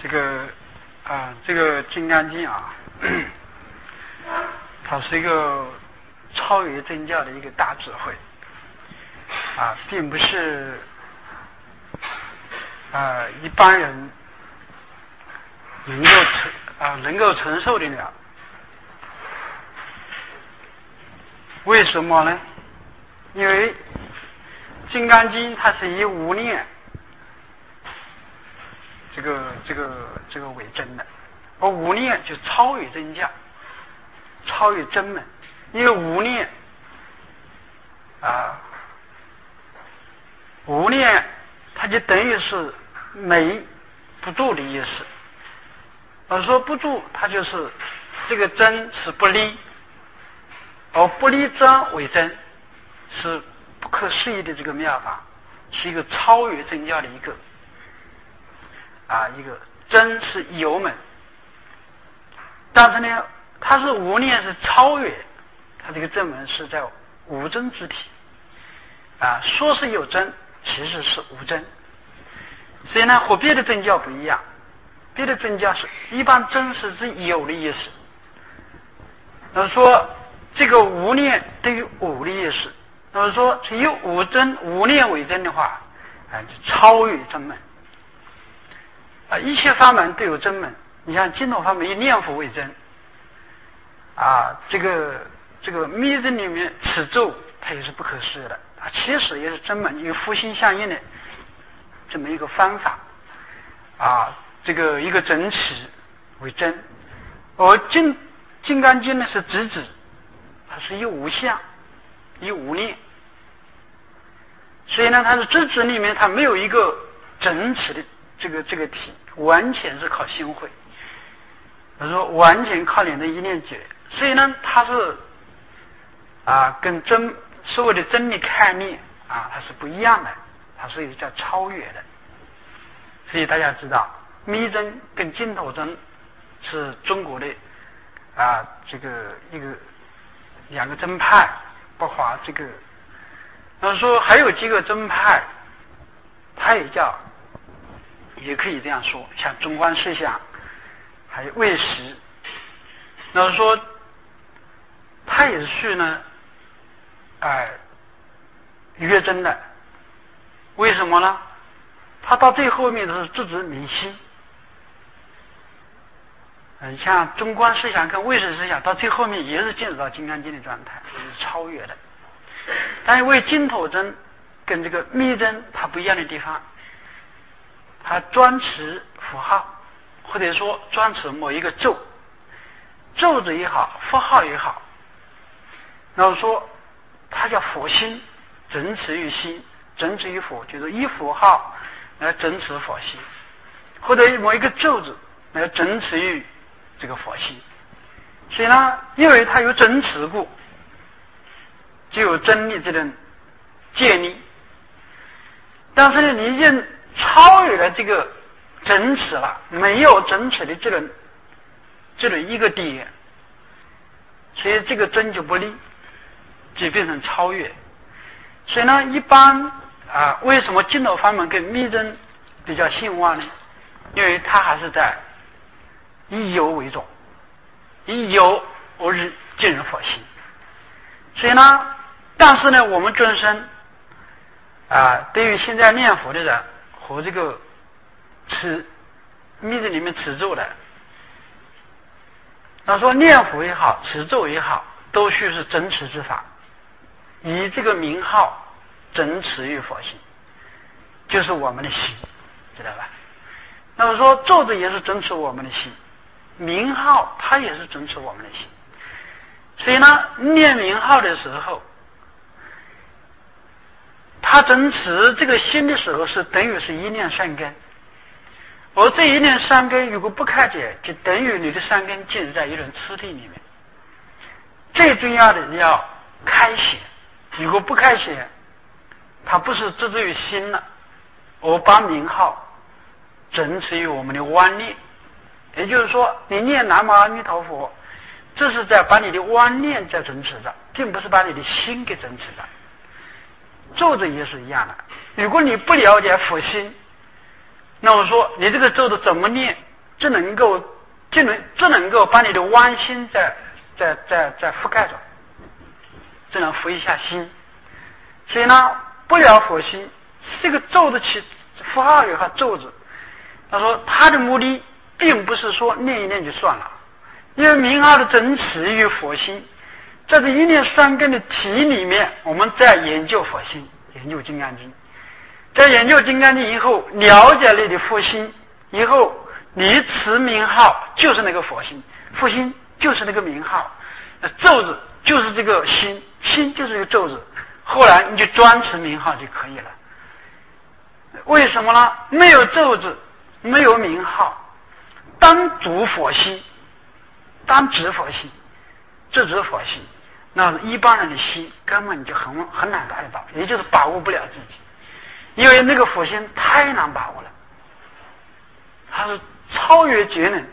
这个《金刚经》啊，它是一个超越真教的一个大智慧啊，并不是一般人能够承受得了。为什么呢？因为《金刚经》它是以无念这个为真的，而无念就超越真教，超越真门。因为无念无念它就等于是没不住的意思。而说不住，它就是这个真是不离，而不离真为真，是不可思议的这个妙法，是一个超越真教的一个真是有门。但是呢，它是无念是超越，它这个真门是在无真之体说是有真，其实是无真。所以呢，和别的真教不一样，别的真教是一般真是指有的意思。那么说这个无念对于无的意思，那么说是以无念为真的话就超越真门一切法门都有真门。你像净土法门以念佛为真这个密宗里面持咒它也是不可思议的其实也是真门，与佛心相应的这么一个方法这个一个整持为真。而金刚经呢是直指，它是以无相以无念，所以呢它是直指里面它没有一个整持的这个体，完全是靠心会，他说完全靠你的一念觉。所以呢它是跟所谓的真理概念它是不一样的，它是叫超越的。所以大家知道密宗跟净土宗是中国的这个两个宗派，包括这个那么说还有几个宗派它也可以这样说，像中观思想还有唯识，那么说它也是呢约真的。为什么呢？它到最后面都是直指明心像中观思想跟唯识思想到最后面也是进入到金刚经的状态，也是超越的。但因为净土宗跟这个密宗它不一样的地方，它专持符号，或者说专持某一个咒字也好，符号也好，然后说它叫佛心，整持于心，整持于佛，就是以符号来整持佛心，或者某一个咒字来整持于这个佛心。所以呢，因为它有整持故，就有真理这种建立。但是呢，你已经超越了这个整持了，没有整持的这种一个点，所以这个真就不立，就变成超越。所以呢，一般为什么净土法门跟密宗比较兴旺呢？因为它还是在以有为重，以有而进入佛心。所以呢，但是呢，我们众生对于现在念佛的人和这个密宗里面持咒的，那说念佛也好，持咒也好，都须是整持之法，以这个名号整持于佛心，就是我们的心，知道吧？那么说咒字也是整持我们的心，名号它也是整持我们的心。所以呢，念名号的时候，他整持这个心的时候是等于是一念善根，而这一念善根如果不开解，就等于你的善根进入在一种次第里面。最重要的要开显，如果不开显，它不是执着于心了，而把名号整持于我们的妄念。也就是说，你念南无阿弥陀佛，这是在把你的妄念在整持着，并不是把你的心给整持着。咒字也是一样的，如果你不了解佛心，那我说你这个咒字怎么念只能够把你的弯心在覆盖着，只能拂一下心。所以呢，不了佛心，这个咒字起符号有个咒字。他说他的目的并不是说念一念就算了，因为名号的真实与佛心，在这一念三根的题里面，我们在研究佛心，研究金刚经。在研究金刚经以后，了解你的佛心以后，你持名号就是那个佛心，佛心就是那个名号，咒字就是这个心，心就是这个咒字，后来你就专持名号就可以了。为什么呢？没有咒字，没有名号，单主佛心，单指佛心，这指佛心，那一般人的心根本就很难达得到，也就是把握不了自己，因为那个佛心太难把握了，它是超越觉能，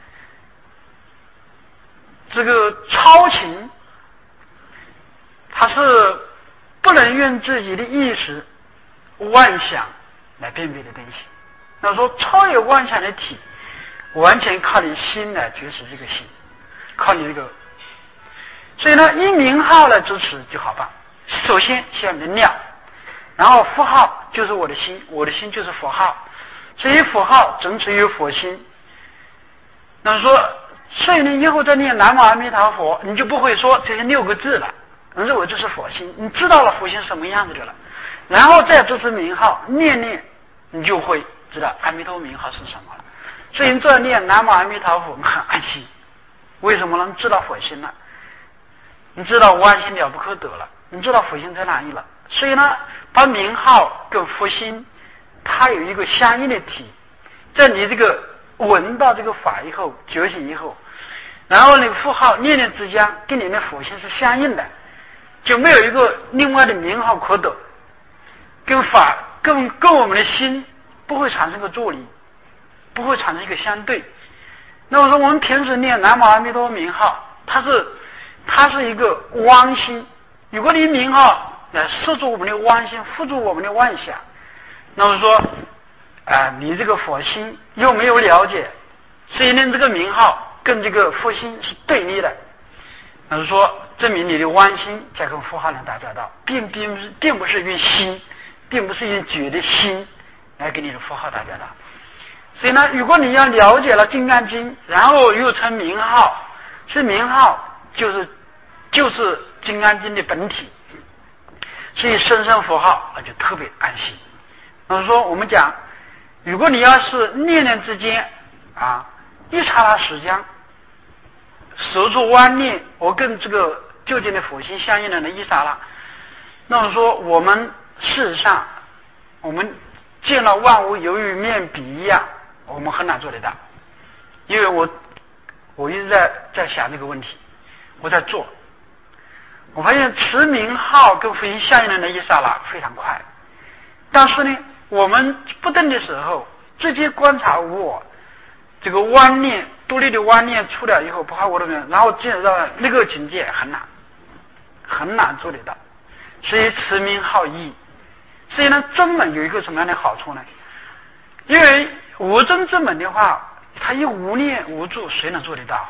这个超情，它是不能用自己的意识妄想来辨别的东西。那说超越妄想的体，完全靠你心来觉识这个心，靠你这个。所以呢，以名号来支持就好办。首先先你的尿，然后符号就是我的心，我的心就是符号，所以符号整持于佛心。那说，所以你以后再念南无阿弥陀佛，你就不会说这些6个字了，你认为这是佛心，你知道了佛心什么样子的了，然后再支持名号，念念你就会知道阿弥陀名号是什么了。所以你这念南无阿弥陀佛，你很安心。为什么呢？你知道佛心了，你知道万心了不可得了，你知道佛心在哪里了。所以呢，把名号跟佛心它有一个相应的体，在你这个闻到这个法以后，觉醒以后，然后那个符号念念之间跟你的佛心是相应的，就没有一个另外的名号可得，跟法跟我们的心不会产生个助力，不会产生一个相对。那么说我们平时念南无阿弥陀名号，它是一个妄心，如果你名号来摄住我们的妄心，辅助我们的妄想，那么说你这个佛心又没有了解，所以呢这个名号跟这个佛心是对立的，那是说证明你的妄心在跟符号能打交道，并不是用心，并不是用觉的心来跟你的符号打交道。所以呢，如果你要了解了金刚经，然后又成名号，是名号就是金刚经的本体，所以声声符号那就特别安心。那么说我们讲，如果你要是念念之间一刹那时间手足万念，我跟这个究竟的佛心相应的那一刹那，那么说我们事实上我们见了万物犹如面笔一样，我们很难做得到。因为我一直在想这个问题，我在做，我发现持名号跟佛心相应的那一刹那非常快，但是呢我们不动的时候直接观察我这个妄念独立的妄念出来以后，不怕我的人，然后进入到那个境界很难做得到。所以持名号义，所以呢真门有一个什么样的好处呢？因为无真之门的话，它以无念无助，谁能做得到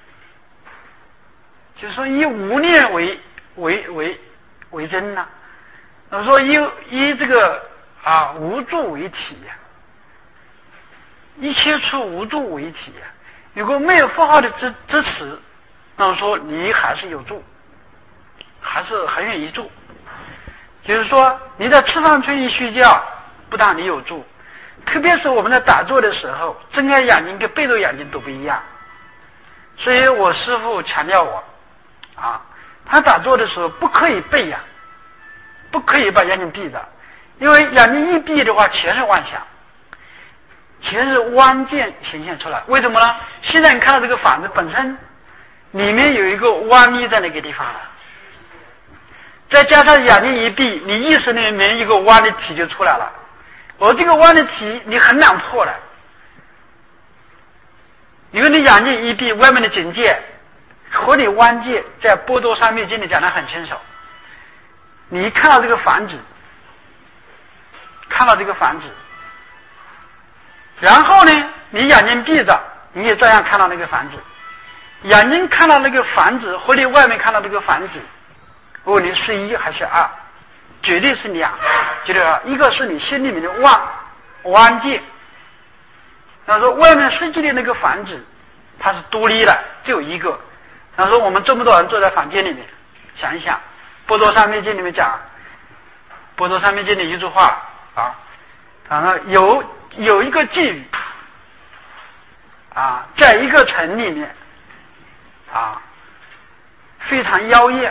就是说以无念为真呢，说以这个无助为体呀，一切处无助为体呀。如果没有符号的支持，那么说你还是有助，还是很愿意助。就是说你在吃饭睡睡觉，不但你有助，特别是我们在打坐的时候，睁开眼睛跟闭着眼睛都不一样。所以我师父强调我他打坐的时候不可以闭眼，不可以把眼睛闭着，因为眼睛一闭的话全是妄想，全是妄见显现出来。为什么呢？现在你看到这个房子本身里面有一个妄力在那个地方了，再加上眼睛一闭，你意识里面一个妄的体就出来了，而这个妄的体你很难破的，因为你眼睛一闭，外面的境界和你妄界在波多三昧经里讲得很清楚。你看到这个房子，然后呢你眼睛闭着，你也照样看到那个房子。眼睛看到那个房子和你外面看到这个房子，我问你是1还是2？绝对是2，就是一个是你心里面的望界。他说外面实际的那个房子它是独立的，只有一个。他说我们这么多人坐在房间里面，想一想，波多三昧经里面讲，波多三昧经的一句话啊，然后有一个寄语啊，在一个城里面啊，非常妖艳，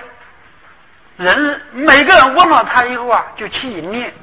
每个人问了他以后啊，就起淫念，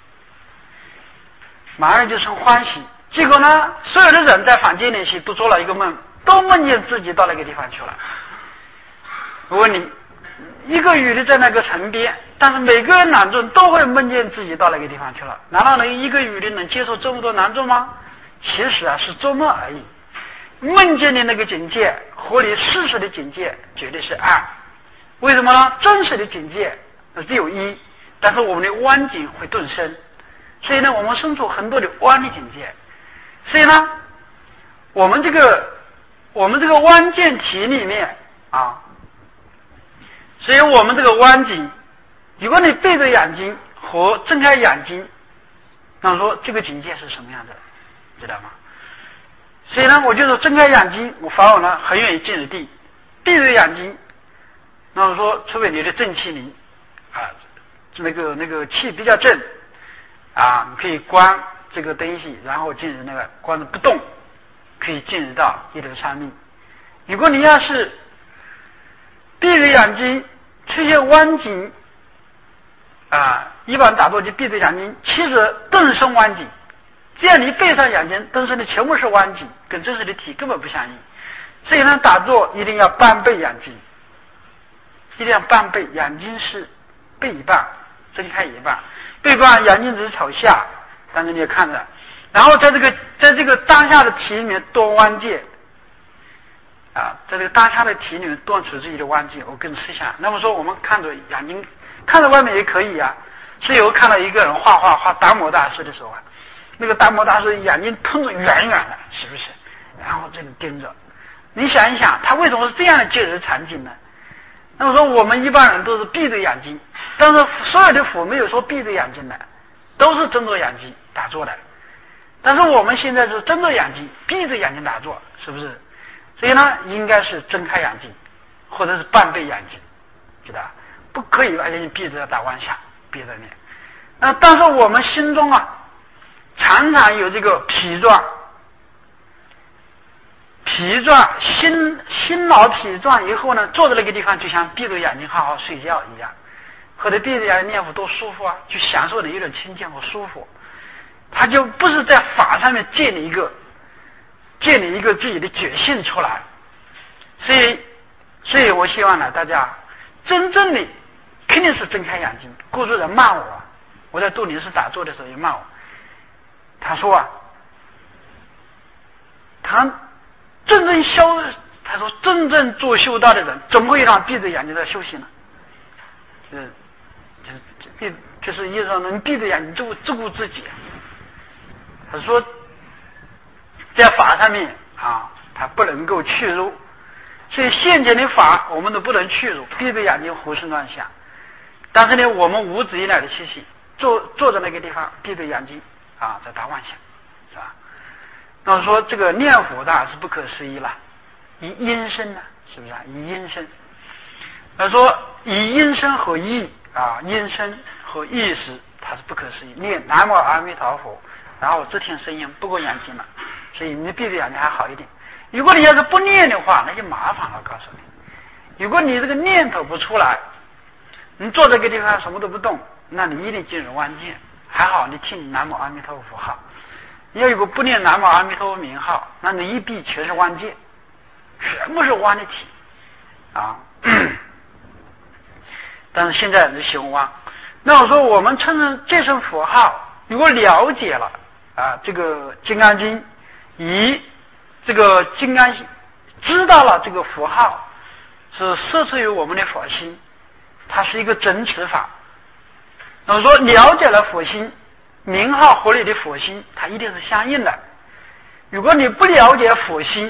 马上就生欢喜。结果呢，所有的人在房间里去都做了一个梦，都梦见自己到那个地方去了。我问你，一个女的在那个城边，但是每个人男众都会梦见自己到那个地方去了，难道一个女的能接受这么多男众吗？其实啊，是做梦而已。梦见的那个境界和你事实的境界绝对是2。为什么呢？真实的境界只有1，但是我们的观境会顿生，所以呢，我们生出很多的观的境界。所以呢，我们这个观见体里面啊，所以我们这个观境，如果你闭着眼睛和睁开眼睛，那么说这个境界是什么样的，知道吗？所以呢，我就说睁开眼睛，我法我呢很愿意进入地；闭着眼睛，那么说除非你的正气灵啊，那个气比较正啊，你可以观这个东西，然后进入那个观着不动，可以进入到一流三昧。如果你要是闭着眼睛出现弯景啊，一般打坐就闭着眼睛，其实顿生弯景。这样你闭上眼睛，顿生的全部是弯景，跟真实的体根本不相应。所以呢，打坐一定要半闭眼睛，一定要半闭，眼睛是闭一半，睁开一半，闭半眼睛只是朝下，但是你也看着，然后在这个当下的体里面多弯界啊，在这个当下的体里面断除自己的弯界，我跟思想。那么说我们看着眼睛，看着外面也可以啊。是有看到一个人画达摩大师的时候啊，那个达摩大师眼睛瞪着远远的，是不是？然后这里盯着，你想一想，他为什么是这样的戒律场景呢？那么说我们一般人都是闭着眼睛，但是所有的佛没有说闭着眼睛的，都是睁着眼睛打坐的。但是我们现在是睁着眼睛闭着眼睛打坐，是不是？所以呢，应该是睁开眼睛或者是半闭眼睛，知道吧？不可以把眼睛闭着打妄想，闭着念。但是我们心中啊常常有这个疲状，心脑疲状以后呢，坐在那个地方就像闭着眼睛好好睡觉一样，或者闭着眼睛念佛多舒服啊，去享受的一种清净和舒服。他就不是在法上面建立一个自己的觉性出来。所以我希望呢，大家真正的肯定是睁开眼睛。顾主任骂我啊，我在杜林寺打坐的时候也骂我，他说啊，他说真正做修道的人怎么会让闭着眼睛在休息呢？就是意思上能闭着眼睛自顾自己。他说在法上面啊，他不能够去入，所以现前的法我们都不能去入，闭着眼睛胡思乱想。但是呢，我们无止以来的休息，坐在那个地方闭着眼睛啊，在打妄想，是吧？那说这个念佛当然是不可思议了，以音声呢，是不是啊？以音声。他说以音声和意啊，音声和意识，它是不可思议。念南无阿弥陀佛，然后只听声音，不过眼睛了，所以你闭着眼睛还好一点。如果你要是不念的话，那就麻烦了。告诉你，如果你这个念头不出来，你坐这个地方什么都不动，那你一定进入弯境。还好你听南无阿弥陀佛符号。你要如果不念南无阿弥陀佛名号，那你一闭全是弯境，全部是弯的体啊。但是现在是喜欢弯。那我说我们称成这声佛号，如果了解了啊，这个金刚经，以这个金刚知道了这个佛号是摄持于我们的佛心，它是一个真持法。那么说了解了佛心名号和你的佛心，它一定是相应的。 如果你不了解佛心，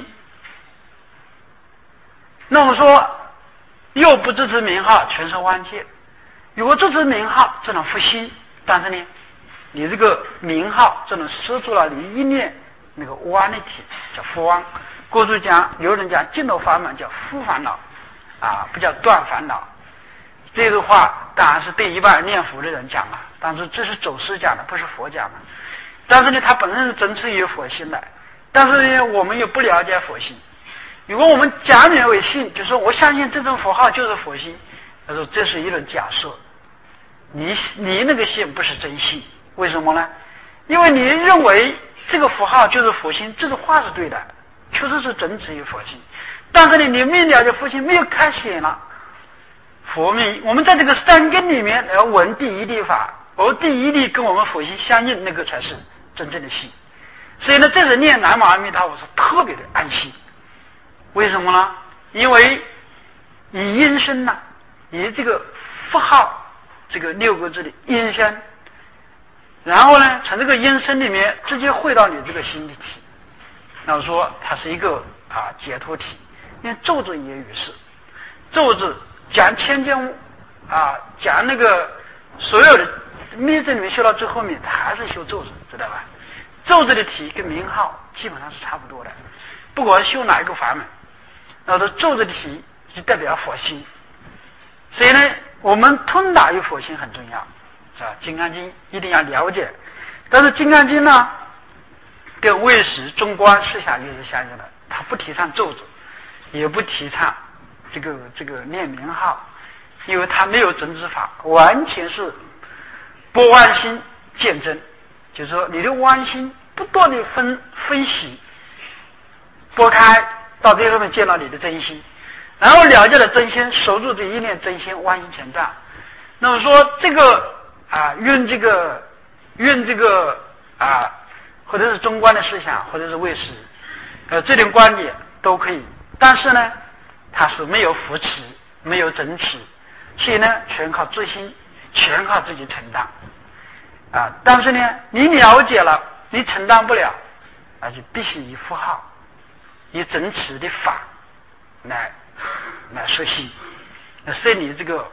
那么说又不支持名号，全是妄界。如果支持名号，只能复心，但是呢，你这个名号只能摄住了你一念那个妄的体，叫复妄。过去讲，有人讲净土法门叫复烦恼不叫断烦恼。这个话当然是对一般念佛的人讲了，但是这是祖师讲的，不是佛讲的。但是呢，他本身是真持于佛心的，但是呢，我们又不了解佛心。如果我们假名为信，就说我相信这种佛号就是佛心，他说这是一种假设，你那个信不是真信。为什么呢？因为你认为这个佛号就是佛心，这个话是对的，确实是真持于佛心，但是呢，你没了解佛心，没有开显了佛命。我们在这个三根里面要闻第一地法，而第一地跟我们佛心相应，那个才是真正的心。所以呢，这是念南无阿弥陀佛是特别的安心。为什么呢？因为以音声呢，以这个符号，这个六个字的音声，然后呢，从这个音声里面直接汇到你这个心的体，那么说它是一个解脱体。因为咒字也于是，咒字讲千间讲那个所有的密字里面修到最后面，它还是修咒字，知道吧？咒字的体跟名号基本上是差不多的，不管修哪一个法门，那么咒字的体就代表佛心。所以呢，我们通达于佛心很重要，是吧？《金刚经》一定要了解，但是《金刚经》呢，跟唯识、中观思想又是相应的，它不提倡咒字，也不提倡这个念名号，因为它没有真知法，完全是拨妄心见真，就是说你的妄心不断的分析拨开，到最后面见到你的真心，然后了解了真心，守住这一念真心，妄心全断。那么说这个运这个或者是中观的思想，或者是唯识这种观点都可以，但是呢，它是没有扶持，没有整持，所以呢，全靠自心，全靠自己承担但是呢，你了解了，你承担不了，就必须以符号，以整持的法来实行，是你这个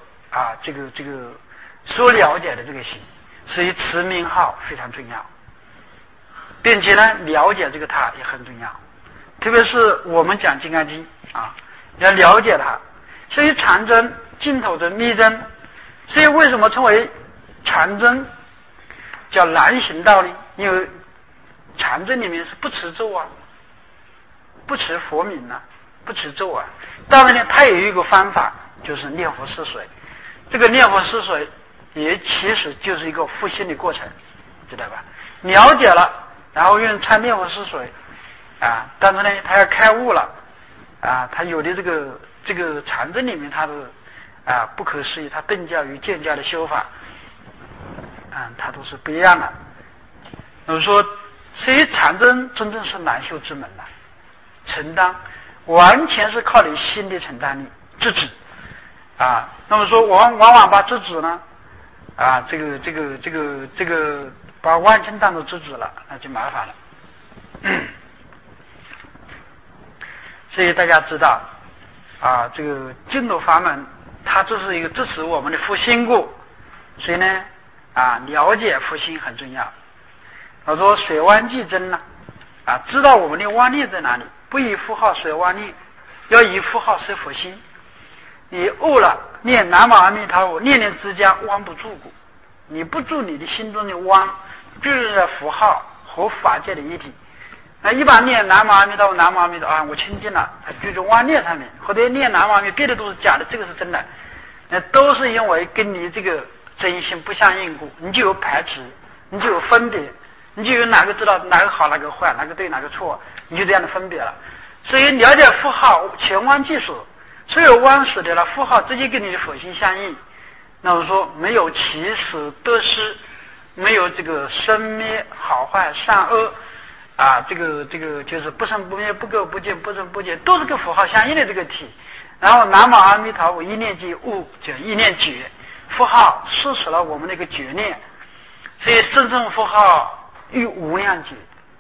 所了解的这个心，所以持名号非常重要，并且呢，了解这个它也很重要，特别是我们讲《金刚经》要了解它。所以禅宗、净土宗、密宗，所以为什么称为禅宗叫难行道呢？因为禅宗里面是不持咒不持佛名不持咒当然呢，它有一个方法，就是念佛施水。这个念佛施水也其实就是一个复心的过程，知道吧？了解了，然后用参念佛施水但是呢，他要开悟了他有的这个禅宗里面他的不可思议，他顿教与渐教的修法它都是不一样的。那么说，所以禅宗真正是难修之门承担完全是靠你心的承担力，自止那么说往往把自止呢这个把万千当作自止了，那就麻烦了。所以大家知道这个净土法门，它这是一个支持我们的复心故，所以呢了解复心很重要。他说水汪即真知道我们的妄念在哪里，不以符号水妄念，要以符号摄佛心。你悟了，念南无阿弥陀佛，念念之间妄不住故，你不住你的心中的妄，就是符号和法界的一体。一般念南无阿弥陀佛，南无阿弥陀佛我清净了，就在妄念上面，或者念南无阿弥，别的都是假的，这个是真的，那都是因为跟你这个真心不相应故，你就有排斥，你就有分别，你就有哪个知道哪个好哪个坏，哪个对哪个错，你就这样的分别了。所以了解符号全妄即所，所有妄识的符号直接跟你的佛心相应。那么说没有起始得失，没有这个生灭好坏善恶这个就是不生不灭不垢不净不增不减，都是跟符号相应的这个体。然后南无阿弥陀佛一念即悟，就一念觉，符号施使了我们那个觉念，所以深深符号与无量觉，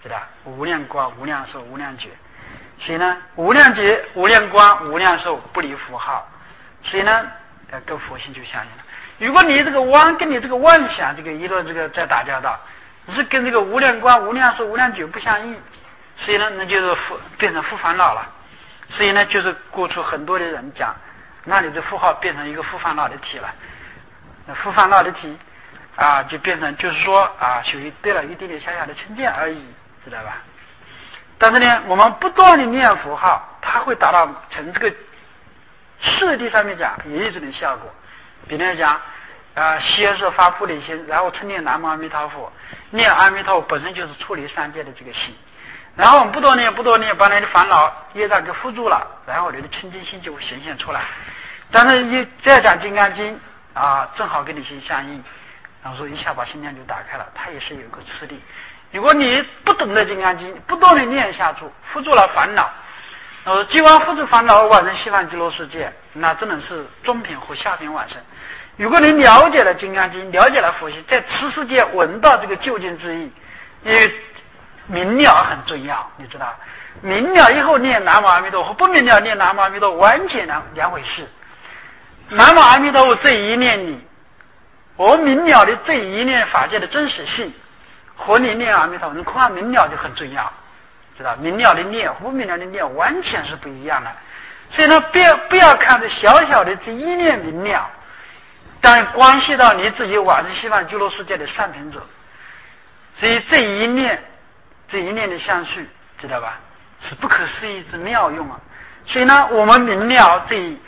知道？无量光、无量寿、无量觉。所以呢，无量觉、无量光、无量寿不离符号。所以呢，跟佛性就相应了。如果你这个妄跟你这个妄想这个一路这个在打交道，你是跟这个无量光、无量寿、无量觉不相应，所以呢，那就是变成负烦恼了。所以呢，就是过去很多的人讲，那你的符号变成一个负烦恼的体了。那负烦恼的体啊，就变成就是说啊，属于得了一点点小小的成见而已，知道吧？但是呢，我们不断的念符号，它会达到从这个次第上面讲也有这种效果。比如讲先是发菩提心，然后称念南无阿弥陀佛，念阿弥陀佛本身就是处理三界的这个心，然后我们不多念，把你的烦恼业障给扶住了，然后你的清净心就会显现出来。但是你再讲金刚经啊，正好跟你心相应，然后说一下把心量就打开了，它也是有一个次第。如果你不懂得金刚经，不断的念下去，扶住了烦恼，既往扶住烦恼往生西方极乐世界，那真的是中品和下品往生。如果你了解了金刚经，了解了佛性，在此世界闻到这个究竟之意，因为明了很重要，你知道，明了以后念南无阿弥陀佛，不明了念南无阿弥陀佛，完全两回事。南无阿弥陀佛这一念里，我明了的这一念法界的真实性，和你念阿弥陀佛，你恐怕明了就很重要，知道？明了的念和不明了的念完全是不一样的。所以呢，不要看着小小的这一念明了，但关系到你自己往生西方极乐世界的上品者。所以这一念的相续，知道吧？是不可思议之妙用啊！所以呢，我们明了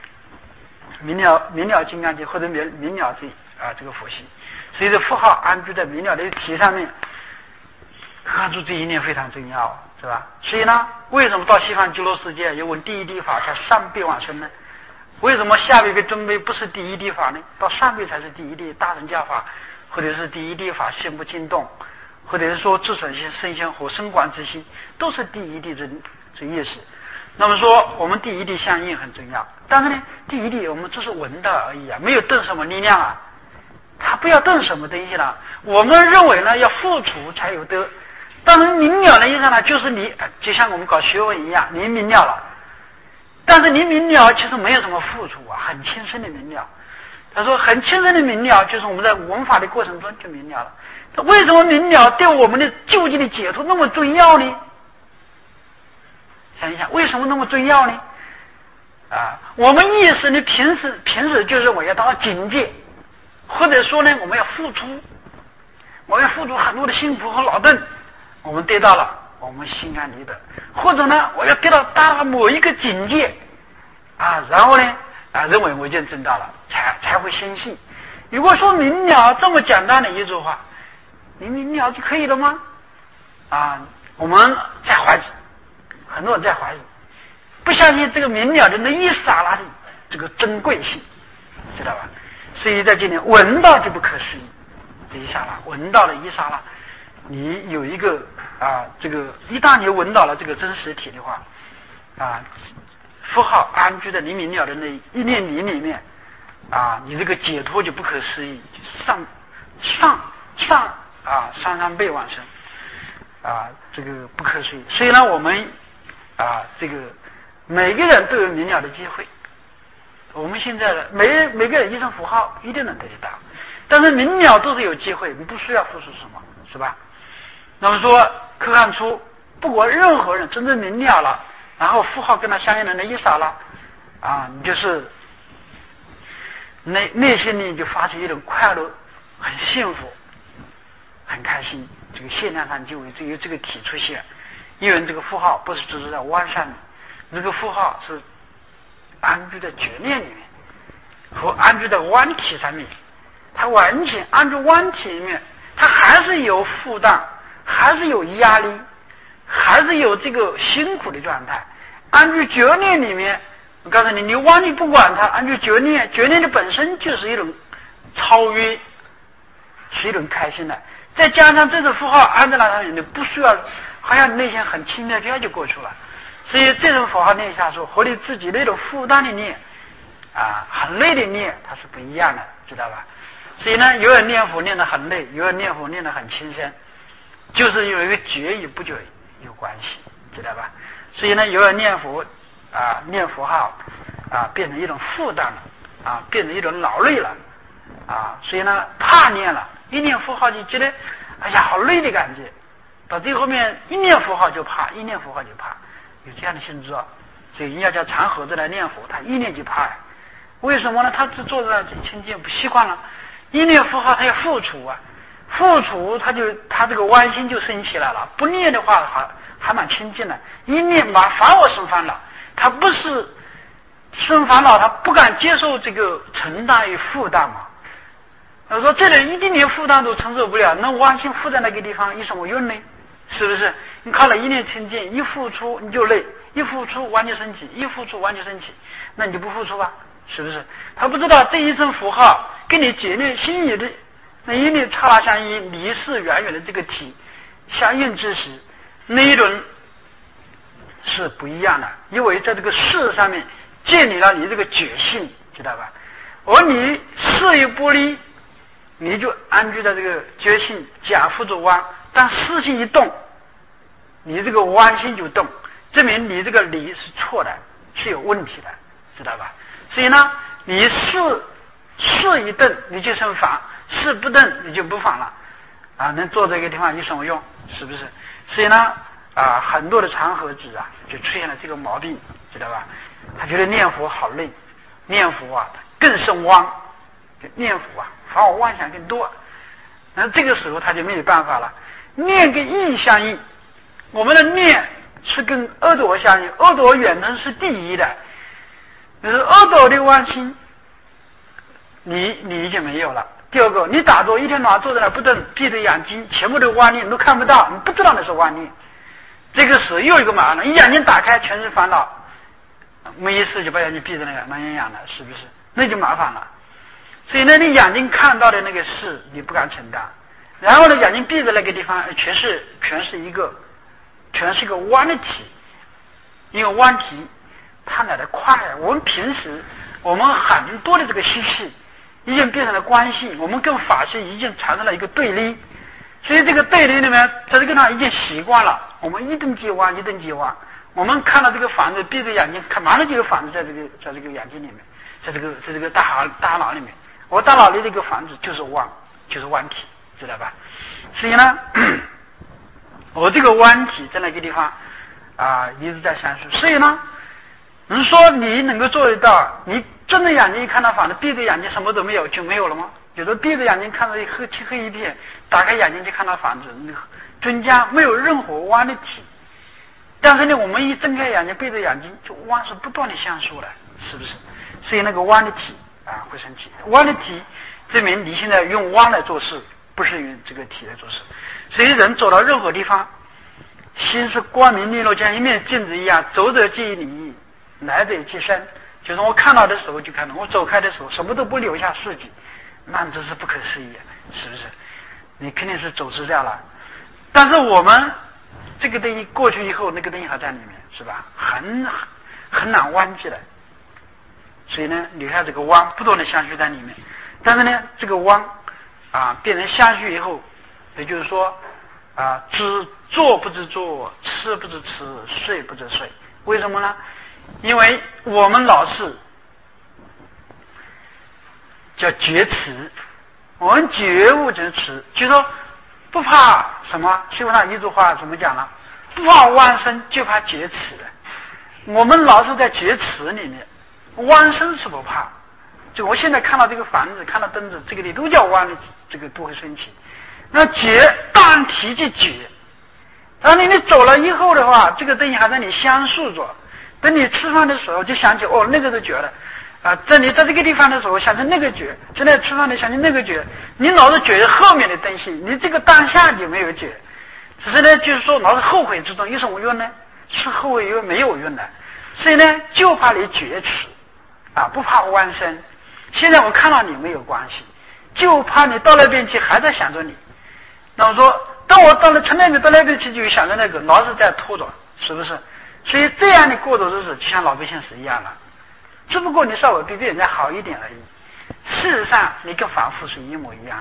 金刚经，或者明了这个佛性，所以这符号安居在明了的体上面，看出这一念非常重要，是吧？所以呢，为什么到西方极乐世界有闻第一地法才上辈往生呢？为什么下辈跟中辈不是第一地法呢？到上辈才是第一地大乘教法，或者是第一地法心不惊动，或者是说自省心、身心和生观之心，都是第一地这意思。那么说，我们第一地相应很重要，但是呢，第一地我们只是闻到而已啊，没有动什么力量啊。他不要动什么东西了，我们认为呢，要付出才有得。但是明了的意思呢，就是你就像我们搞学问一样，你明了了，但是你明了其实没有什么付出啊，很轻松的明了。他说很轻松的明了，就是我们在闻法的过程中就明了了。为什么明了对我们的究竟的解脱那么重要呢？想一想，为什么那么重要呢？我们意识呢，平时就认为要达到境界，或者说呢，我们要付出很多的辛苦和劳动，我们得到了，我们心安理得。或者呢，我要达到某一个境界然后呢认为我已经证到了，才会深信。如果说明了这么简单的一句话，你明了就可以了吗？我们在怀疑，很多人在怀疑，不相信这个明了的那一刹那的这个珍贵性，知道吧？所以在今天闻到就不可思议，这一刹那闻到了一刹那，你有一个这个一旦你闻到了这个真实体的话符号安居在你明了的那一念里面你这个解脱就不可思议，上辈往生这个不可思议。所以呢，我们这个每个人都有明了的机会。我们现在的每个人一声符号一定能得到，但是明了都是有机会，你不需要付出什么，是吧？那么说可看出，不管任何人真正明了了，然后符号跟他相应的那一刹那你就是内心里就发出一种快乐，很幸福，很开心。这个现象上就有这个体出现，因为这个符号不是只是在弯上面，这个符号是安居在觉念里面，和安居在弯体上面，它完全安居弯体里面，它还是有负担，还是有压力，还是有这个辛苦的状态。安居觉念里面，我告诉你，你忘记不管它，安居觉念的本身就是一种超越，是一种开心的。再加上这种符号安在那上面，你不需要，好像内心很轻飘飘就过去了。所以这种符号念下去，和你自己那种负担的念很累的念，它是不一样的，知道吧？所以呢，有人念佛念得很累，有人念佛念得很轻松就是有一个觉与不觉有关系，知道吧？所以呢，有人念佛念佛号变成一种负担了变成一种劳累了所以呢怕念了，一念佛号就觉得哎呀好累的感觉，到最后面一念佛号就怕，一念佛号就怕，有这样的性质所以人家叫常合着来念佛，他一念就怕为什么呢？他只坐在那清净不习惯了，一念佛号他要付出付出他这个弯心就升起来了，不念的话还蛮清净的，一念把烦我生烦恼，他不是生烦恼，他不敢接受这个承担与负担嘛。我说这人一点点负担都承受不了，那弯心附在那个地方有什么用呢？是不是？你靠了一念清净，一付出你就累，一付出完就生气，一付出完就生气，那你就不付出吧？是不是？他不知道这一声符号跟你结念心里的那一念刹那相应离世远远的这个体相应之时，那一轮是不一样的，因为在这个事上面建立了你这个觉性，知道吧？而你事与不离，你就安居在这个觉性假附着弯，当事情一动，你这个弯心就动，证明你这个理是错的，是有问题的，知道吧？所以呢，你事一动你就生烦，事不动你就不烦了能坐这个地方有什么用？是不是？所以呢很多的常合子就出现了这个毛病，知道吧？他觉得念佛好累，念佛更生妄，念佛烦我妄想更多，那这个时候他就没有办法了。念跟意相应，我们的念是跟耳朵相应，耳朵远程是第一的，就是耳朵的弯心你已经没有了。第二个，你打坐一天到晚坐在那不动，闭着眼睛，全部的妄念你都看不到，你不知道那是妄念。这个时候又一个麻烦了，你眼睛打开全是烦恼，没一事就把眼睛闭着那个懒洋洋的，是不是？那就麻烦了。所以呢，你眼睛看到的那个事你不敢承担，然后呢眼睛闭着那个地方全是一个弯的体，因为弯体它来得快我们平时我们很多的这个习气已经变成了关系，我们跟法系已经产生了一个对立，所以这个对立里面在这个上已经习惯了，我们一顿接弯一顿接弯，我们看到这个房子闭着眼睛看马上就有房子在这个眼睛里面，在这个大脑里面，我大脑里这个房子就是弯体，知道吧？所以呢我这个弯体在那个地方一直在闪烁。所以呢你说你能够做得到，你睁着眼睛一看到房子，闭着眼睛什么都没有就没有了吗？有的闭着眼睛看到漆黑一片，打开眼睛就看到房子，中间没有任何弯的体。但是呢我们一睁开眼睛闭着眼睛，就弯是不断的相疏的，是不是？所以那个弯的体会生气，弯的体证明你现在用弯来做事，不是用这个体来做事。所以人走到任何地方，心是光明利落，像一面镜子一样，走者即理，来者即身。就是我看到的时候就看到，我走开的时候什么都不留下事迹，那这是不可思议，是不是？你肯定是走失掉了。但是我们这个东西过去以后，那个东西还在里面，是吧？很难忘记的。所以呢留下这个弯不断的相续在里面。但是呢这个弯变成相续以后，也就是说知坐不知坐，吃不知吃，睡不知睡。为什么呢？因为我们老是叫觉持，我们觉悟觉持，就是说不怕什么。西方上一句话怎么讲呢？不怕弯身，就怕觉持的。我们老是在觉持里面，弯身是不怕。就我现在看到这个房子，看到灯子，这个里都叫弯的，这个都会生气。那觉当体即觉，当你走了以后的话，这个东西还在你相续着。等你吃饭的时候就想起那个都觉得在你在这个地方的时候想起那个觉，现在吃饭的想起那个觉，你老是觉得后面的东西，你这个当下你没有觉，只是呢就是说老是后悔之中有什么用呢？是后悔又没有用的。所以呢就怕你觉持不怕弯身。现在我看到你没有关系，就怕你到那边去还在想着你。那我说当我到了从那边到那边去就想着那个，老是在拖着，是不是？所以这样的过着日子就像老百姓是一样的，只不过你稍微比别人家好一点而已。事实上你跟凡夫是一模一样的，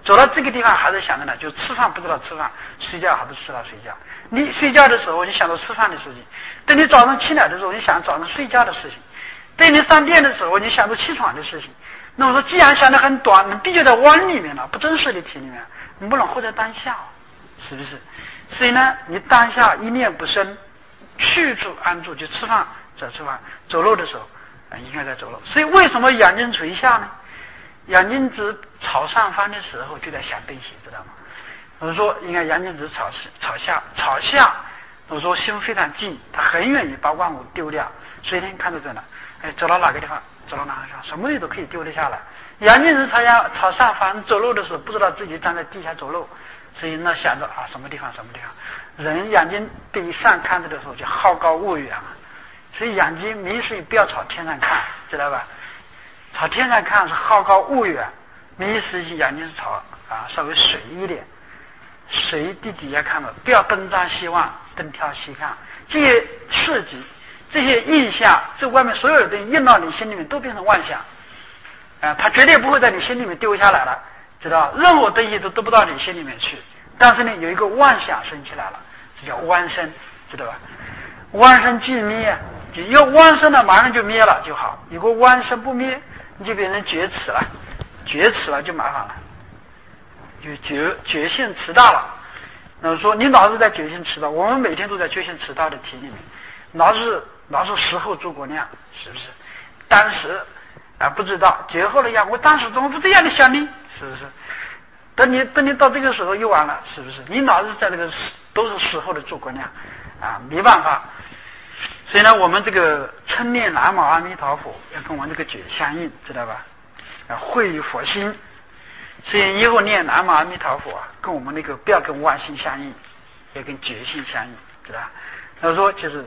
走到这个地方还在想着呢，就吃饭不知道吃饭，睡觉还不知道睡觉。你睡觉的时候你想着吃饭的事情，等你早上起来的时候你想早上睡觉的事情，等你上电的时候你想着起床的事情。那我说既然想得很短，你必须在弯里面了，不真实的体里面，你不能活在当下，是不是？所以呢，你当下一念不生，去处安住，就吃饭在吃饭，走路的时候应该在走路。所以为什么眼睛垂下呢？眼睛只朝上方的时候就在想东西，知道吗？我说应该眼睛只朝下，我说心非常近，他很愿意把万物丢掉，随天看着在哪，走到哪个地方，走到哪个地方，什么东西都可以丢得下来。眼睛是朝上方，走路的时候不知道自己站在地下走路，所以呢想着什么地方。人眼睛对上看着的时候就好高骛远啊，所以眼睛迷失不要朝天上看，知道吧？朝天上看是好高骛远，迷失眼睛是朝稍微水一点，水地底下看了，不要东张西望，东挑西看，这些刺激，这些印象，这外面所有的东西印到你心里面都变成妄想，它绝对不会在你心里面丢下来了，知道？任何东西都得不到你心里面去，但是呢，有一个妄想生起来了，这叫妄生，知道吧？妄生即灭，要妄生了马上就灭了就好，如果妄生不灭，你就变成觉迟了，觉迟了就麻烦了，就觉性迟到了。那么说你老是在觉性迟到，我们每天都在觉性迟到的体里面，老是时候诸葛亮，是不是？当时不知道，节后了呀，我当时怎么不这样的想呢？是不是？等你到这个时候又完了，是不是？你老是在这个都是时候的诸葛亮没办法。所以呢，我们这个称念南无阿弥陀佛要跟我们这个觉相应，知道吧？会于佛心，所以以后念南无阿弥陀佛跟我们那个不要跟妄心相应，要跟觉性相应，知道吧？他说就是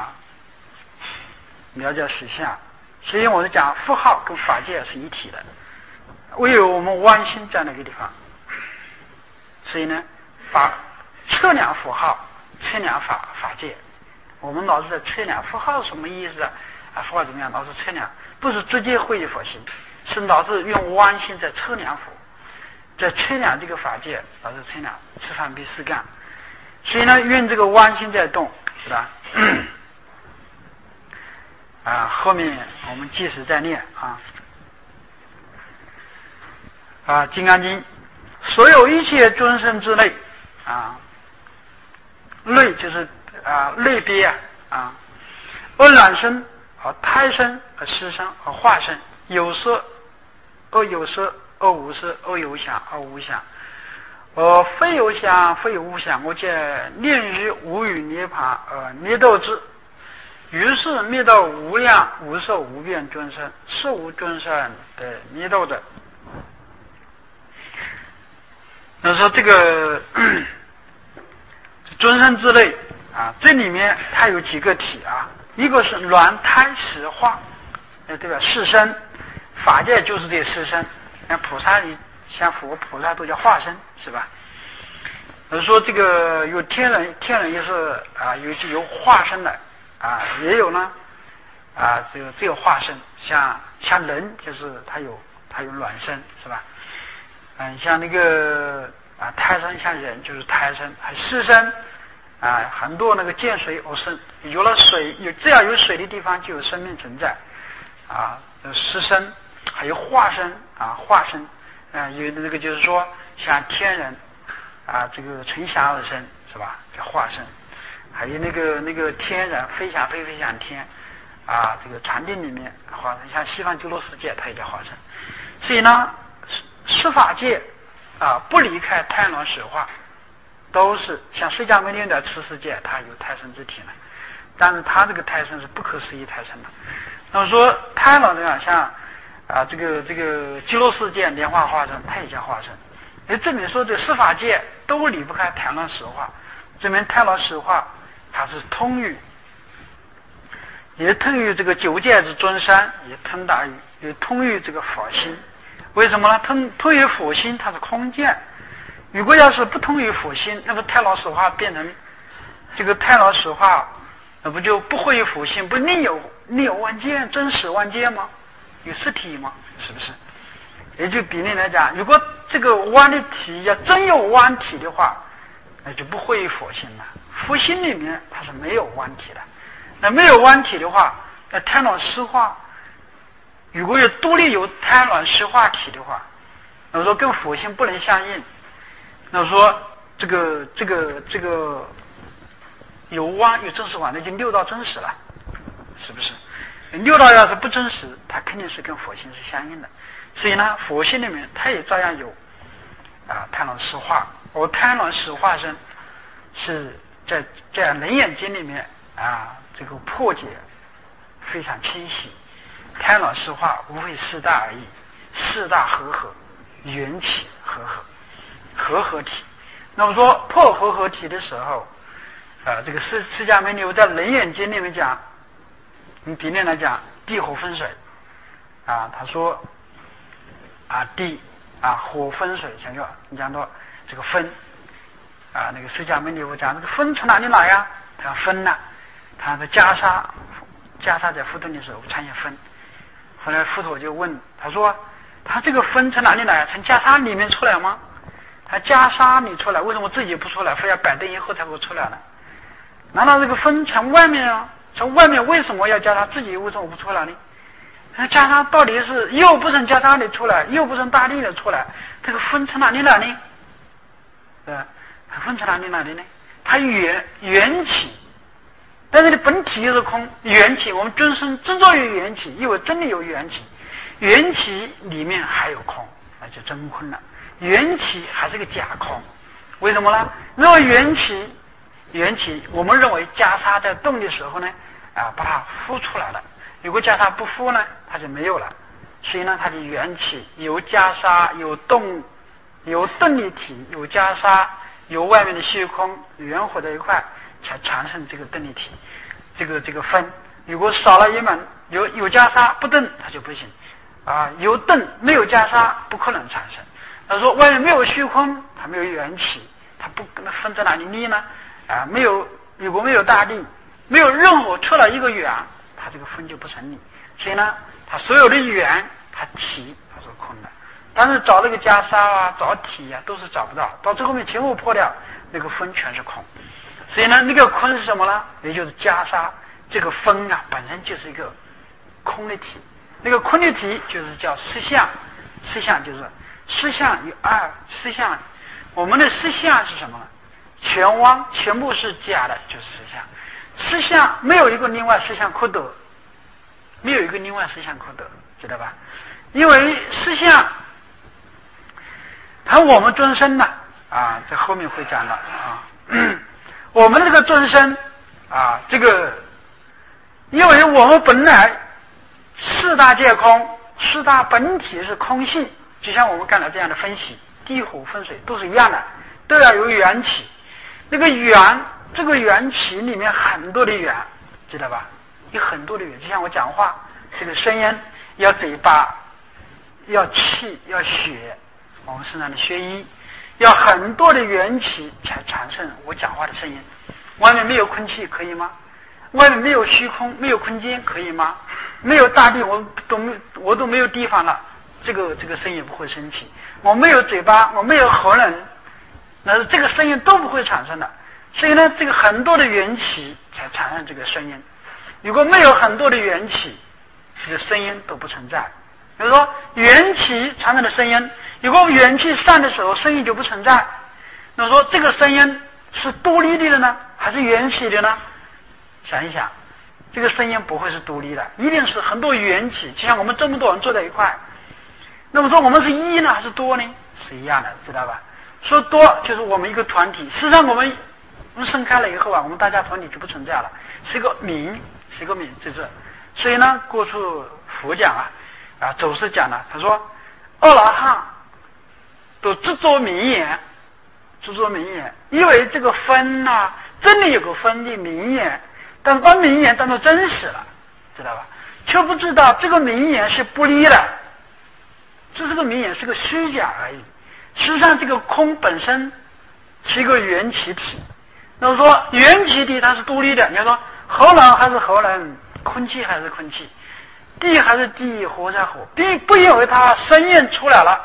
了解实相。所以我是讲符号跟法界是一体的，唯有我们妄心在那个地方，所以呢，测量符号，测量法界。我们老是在测量符号什么意思符号怎么样？老是测量，不是直接会于佛心，是老是用妄心在测量佛，在测量这个法界，老是测量吃饭必思干。所以呢，用这个妄心在动，是吧？后面我们继续再念金刚经，所有一切尊生之类类就是类别而卵生胎生湿生化生，有色而有色而无色而有想而无想非有想非有无想，我见念于无语涅槃而灭道之，于是灭道无量无寿无边尊生，是无尊生的灭道者。那说这个尊生之类这里面它有几个体一个是卵胎实化，对吧？是生，法界就是这是生，菩萨像佛菩萨都叫化身，是吧？说这个有天人也是有化身的也有呢这个化身，像人就是他有卵生，是吧？像那个胎生，像人就是胎生，还湿生很多那个见水而生，有了水，只要有水的地方就有生命存在湿生，还有化身化身有那个就是说像天人这个成祥而生，是吧？叫化身。还有那个天人飞翔天这个禅定里面化身，像西方极乐世界它也叫化身。所以呢，十法界不离开胎卵实化，都是像释迦牟尼的持世界，它有胎生之体呢，但是它这个胎生是不可思议胎生的。那么说胎卵这样像这个极乐世界莲花化身，它也叫化身。也证明说这十法界都离不开胎卵实化，证明胎卵实化它是通于，也通于这个九界之尊山，也通于这个佛心。为什么呢？通于佛心它是空见，如果要是不通于佛心，那么胎卵实化变成这个胎卵实化，那不就不会于佛心，不另有万真实万界吗？有实体吗？是不是？也就比例来讲，如果这个弯的体要真有弯体的话，那就不会有佛心了。佛心里面它是没有弯体的，那没有弯体的话，那贪婪湿化，如果有独立有贪婪湿化体的话，那说跟佛心不能相应。那说这个有弯有真实弯，那就六道真实了，是不是？六道要是不真实，它肯定是跟佛心是相应的。所以呢，佛心里面它也照样有贪婪湿化。而贪婪湿化身是在《楞严经》里面这个破解非常清晰。贪婪湿化无非四大而已，四大合合，缘起合合，合合体。那么说破合合体的时候，这个释迦牟尼佛在《楞严经》里面讲，底面来讲地火分水他说地火分水，讲到这个分那个释迦牟尼佛讲这个分从哪里来呀？他分呢，他的袈裟在佛陀的时候参现分。后来佛陀就问他说，他这个分从哪里来？从袈裟里面出来吗？他袈裟里出来，为什么自己不出来，非要摆灯以后才会出来呢？难道这个分从外面啊？从外面为什么要袈裟，自己为什么不出来呢？那袈裟到底是又不从袈裟里出来，又不从大地里出来，这个分从哪里来呢？它分从哪里来的呢？它缘起，但是你本体又是空，缘起我们真身真作于缘起，因为真的有缘起，缘起里面还有空，那就真空了。缘起还是个假空，为什么呢？认为缘起我们认为袈裟在动的时候呢把它孵出来了，如果袈裟不孵呢，它就没有了。所以呢，它的缘起有袈裟，有动力体，有袈裟，有外面的虚空缘合在一块，才产生这个动力体，这个分。如果少了一门，有袈裟不动，它就不行有动没有袈裟不可能产生。他说外面没有虚空，它没有缘起，它不分在哪里立呢？如果没有大地，没有任何出了一个缘，它这个分就不成立。所以呢，它所有的缘，它体它是空的，但是找那个袈裟找体都是找不到，到最后面全部破掉，那个分全是空。所以呢，那个空是什么呢？也就是袈裟这个分本身就是一个空的体，那个空的体就是叫实相，实相就是实相有二，实相我们的实相是什么？全妄全部是假的，就是实相。实相没有一个另外实相可得，没有一个另外实相可得，知道吧？因为实相它我们尊身在后面会讲了我们这个尊身这个因为我们本来四大皆空，四大本体是空性，就像我们刚才这样的分析，地火风水都是一样的，都要有缘起。那个缘，这个缘起里面很多的缘，知道吧？有很多的缘，就像我讲话，这个声音要嘴巴，要气，要血，我们身上的血液，要很多的缘起才产生我讲话的声音。外面没有空气可以吗？外面没有虚空，没有空间可以吗？没有大地，我都没有地方了，这个声音不会升起。我没有嘴巴，我没有喉咙，那这个声音都不会产生的。所以呢，这个很多的缘起才产生这个声音。如果没有很多的缘起，这个声音都不存在。比如说缘起产生的声音，如果缘气散的时候，声音就不存在。那么说这个声音是独立的呢，还是缘起的呢？想一想，这个声音不会是独立的，一定是很多缘起，就像我们这么多人坐在一块。那么说我们是一呢，还是多呢？是一样的，知道吧？说多就是我们一个团体，实际上我们生开了以后我们大家团体就不存在了，是一个名，就是。所以呢，过处佛讲走师讲了，他说阿罗汉都执着名言，因为这个分真的有个分的名言，但是把名言当作真实了，知道吧？却不知道这个名言是不离的，这个名言是个虚假而已。实际上这个空本身是一个缘起体，那么说缘起体它是独立的，你要说喉咙还是喉咙，空气还是空气，地还是地，火还是火，并不因为它声音出来了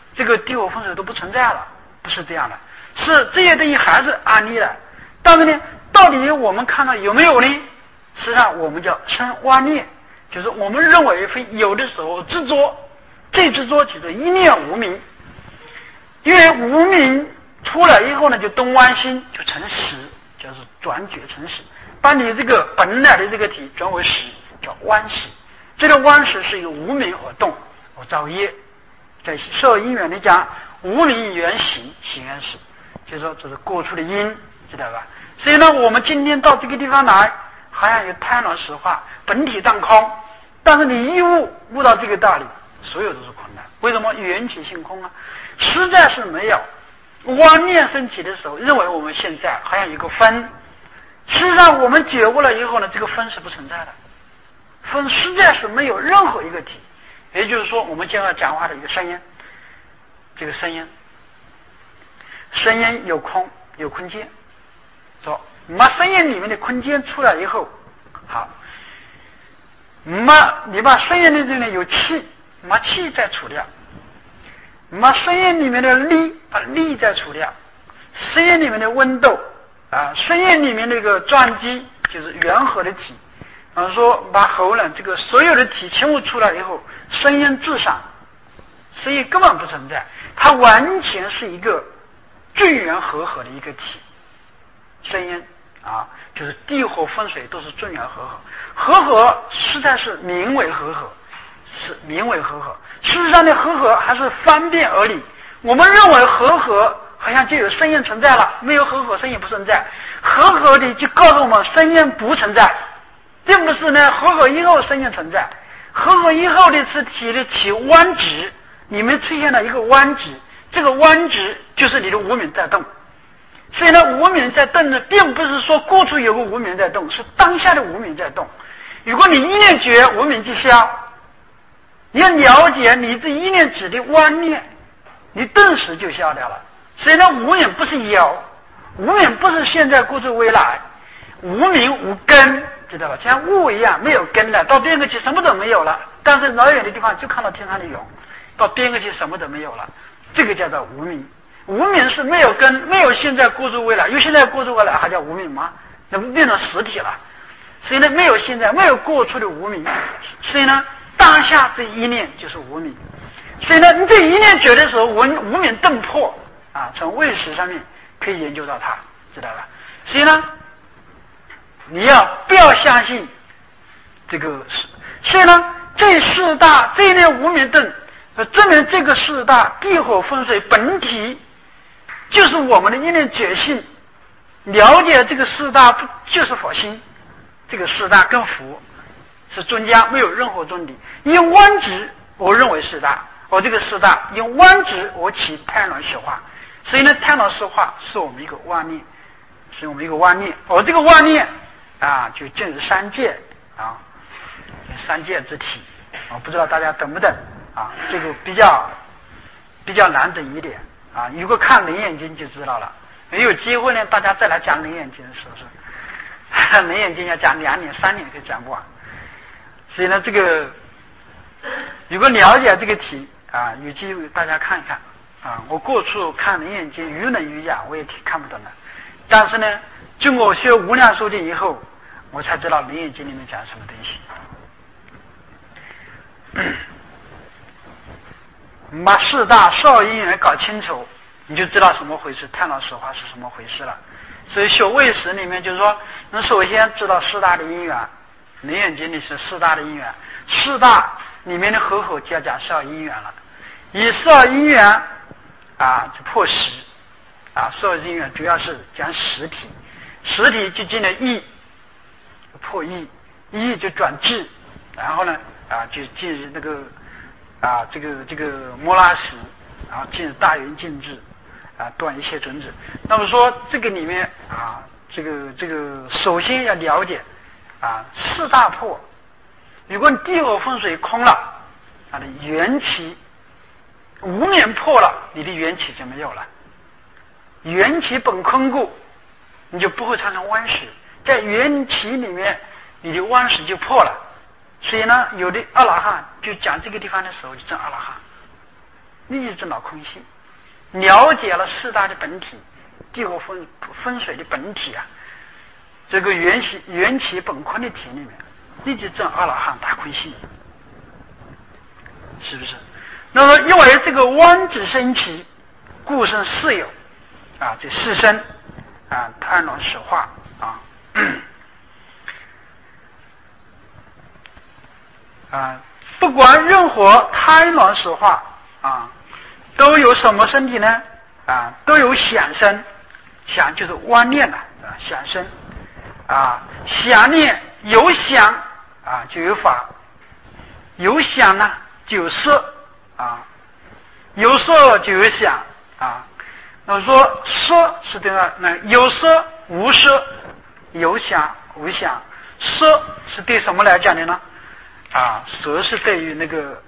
这个地火风水都不存在了，不是这样的，是这些东西还是安利的。但是呢，到底我们看到有没有呢？实际上我们叫生妄念，就是我们认为会有的时候执着，这执着就是一念无明，因为无明出来以后呢，就动妄心，就成实，就是转觉成实，把你这个本来的这个体转为实，叫妄实。这个妄实是由无明而动而造业，在受因缘里讲，无明缘行，行缘实，就是说这是过去的因，知道吧？所以呢，我们今天到这个地方来，好像有贪婪实化，本体当空，但是你一悟到这个道理，所有都是空的。为什么缘起性空啊？实在是没有。妄念升起的时候，认为我们现在好像有个分，实际上我们觉悟了以后呢，这个分是不存在的，分实在是没有任何一个体。也就是说，我们将要讲话的一个声音，这个声音有空有空间，说把声音里面的空间出来以后，好，你把声音里面有气，把气再除掉，把声音里面的力，把力再除掉，声音里面的温度啊，声音里面那个转机就是圆和的体，说把喉咙这个所有的体全部出来以后，声音至上，声音根本不存在，它完全是一个最圆和合的一个体。声音啊，就是地火风水都是最圆和合，和合实在是名为和合，是名为和合。事实上的和合还是方便而已。我们认为和合好像就有声音存在了，没有和合声音不存在。和合的就告诉我们声音不存在，并不是呢和合以后声音存在。和合以后的是体的起弯直，里面出现了一个弯直，这个弯直就是你的无明在动。所以呢，无明在动呢，并不是说过去有个无明在动，是当下的无明在动。如果你一念觉，无明即消。你要了解你这一念指的妄念，你顿时就消掉了。所以呢，无明不是有，无明不是现在、过去、未来，无明无根，知道吧？像雾一样没有根了，到边个去什么都没有了。但是老远的地方就看到天上的云，到边个去什么都没有了，这个叫做无明。无明是没有根，没有现在、过去、未来，有现在、过去、未来还叫无明吗？那不变成实体了。所以呢，没有现在，没有过去的无明。所以呢，当下这一念就是无明。所以呢，你这一念觉的时候，无明顿破啊，从位识上面可以研究到它，知道吧？所以呢，你不要相信这个事。所以呢，这四大这一念无明顿，证明这个四大地火风水本体就是我们的一念觉性。了解这个四大就是佛心，这个四大跟佛是中间没有任何中理。因弯直，我认为四大，我这个四大因弯直我起贪婪实化，所以呢，贪婪实化是我们一个妄念，是我们一个妄念。而这个妄念啊，就进入三界啊，三界之体。我不知道大家懂不懂啊？这个比较难懂一点啊。如果看《楞严经》就知道了。没有机会呢，大家再来讲《楞严经》是不是？《楞严经》要讲2年3年可以讲不完。所以呢，这个如果了解这个题啊，有机会大家看一看啊。我过去看《楞严经》愚人愚哑，我也看不懂的。但是呢，经过我学无量寿经以后，我才知道《楞严经》里面讲什么东西。把四大少因缘搞清楚，你就知道什么回事，贪婪实化是什么回事了。所以学位识里面就是说，你首先知道四大的因缘，楞严经里是四大的因缘，四大里面的和合就要讲少因缘了。以少因缘啊就破实啊，少因缘主要是讲实体，实体就进了义，破义，义就转智，然后呢啊就进入那个啊这个摩拉识，然后进入大圆净智啊，断一切种子。那么说这个里面啊，这个首先要了解啊四大破。如果你地火风水空了，它的元气无明破了，你的元气就没有了。元气本空故，你就不会产生弯识，在元气里面，你的弯识就破了。所以呢，有的阿拉汉就讲这个地方的时候就证阿拉汉。 立即证到空性，了解了四大的本体，地火风水的本体啊，这个缘起本空的体里面，立即证阿罗汉大空性，是不是？那么因为这个妄指生起，故生四有啊，这四生啊，贪婪实化啊。不管任何贪婪实化啊，都有什么身体呢？啊，都有想身，想就是妄念了啊，想身啊，想念有想啊，就有法，有想呢就有色啊，有色就有想啊。那么说色是对了，那有色无色，有想无想，色是对什么来讲的呢？啊，色是对于那个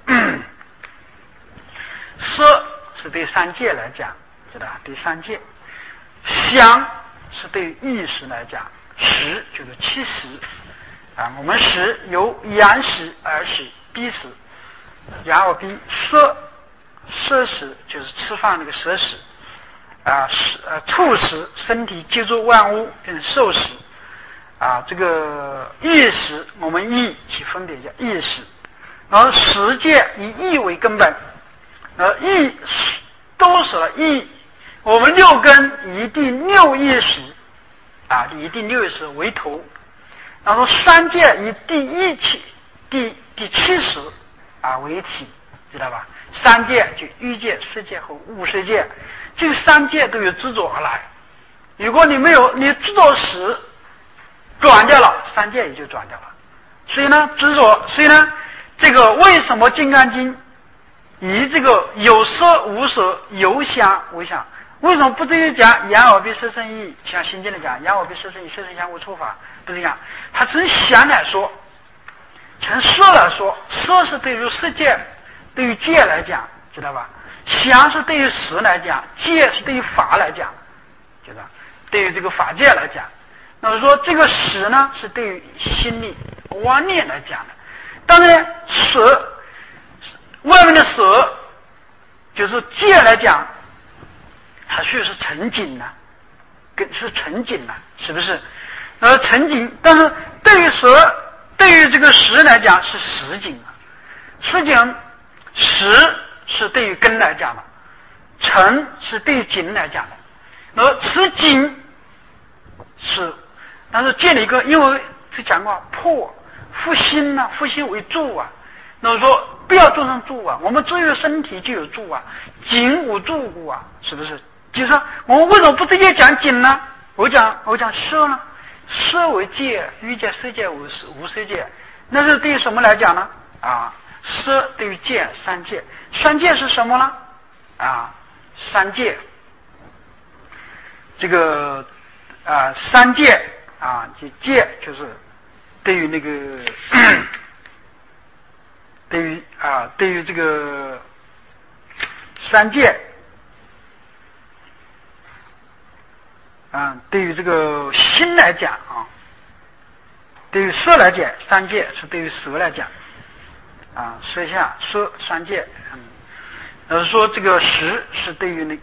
色是对三界来讲，知道吧？对三界。想是对于意识来讲，识就是七识啊。我们识有眼识、耳识、鼻识，然后鼻色识就是吃饭那个舌识啊，触识身体接触万物变成受识。啊，这个意识，我们意去分别叫意识，然后实界以意为根本，意都是了意，我们六根以第六意识啊，以第六意识为头，然后三界以第七识啊为体，知道吧？三界就欲界、色界和无色界，这三界都有执着而来。如果你没有，你执着时转掉了，三界也就转掉了。所以呢，执着，所以呢，这个为什么《金刚经》以这个有色无色、有想无想，为什么不直接讲眼耳鼻舌身意？像《心经》里讲眼耳鼻舌身意，色身相无处法，不是这样。他从想来说，从色来说，色是对于世界、对于界来讲，知道吧？想是对于识来讲，界是对于法来讲，知道？对于这个法界来讲。那么说这个识呢是对于心理妄念来讲的，当然识外面的识就是界来讲，它须是沉静呢，是沉静呢，是不是？沉静，但是对于这个识来讲是实景啊，实景识是对于根来讲的，沉是对于景来讲的，而实景是。但是建立一个，因为是讲过破复心呢，复心为住啊。那么说不要做成住啊，我们只有身体就有住啊，景无住故啊，是不是？就是说我们为什么不直接讲景呢？我讲色呢，色为界，欲界、色界、无色界，那是对于什么来讲呢？啊，色对于界三界，三界是什么呢？啊，三界，这个三界。啊，这界就是对于那个对于这个三界啊，对于这个心来讲啊，对于色来讲，三界是对于色来讲啊，色下色三界，说这个识是对于那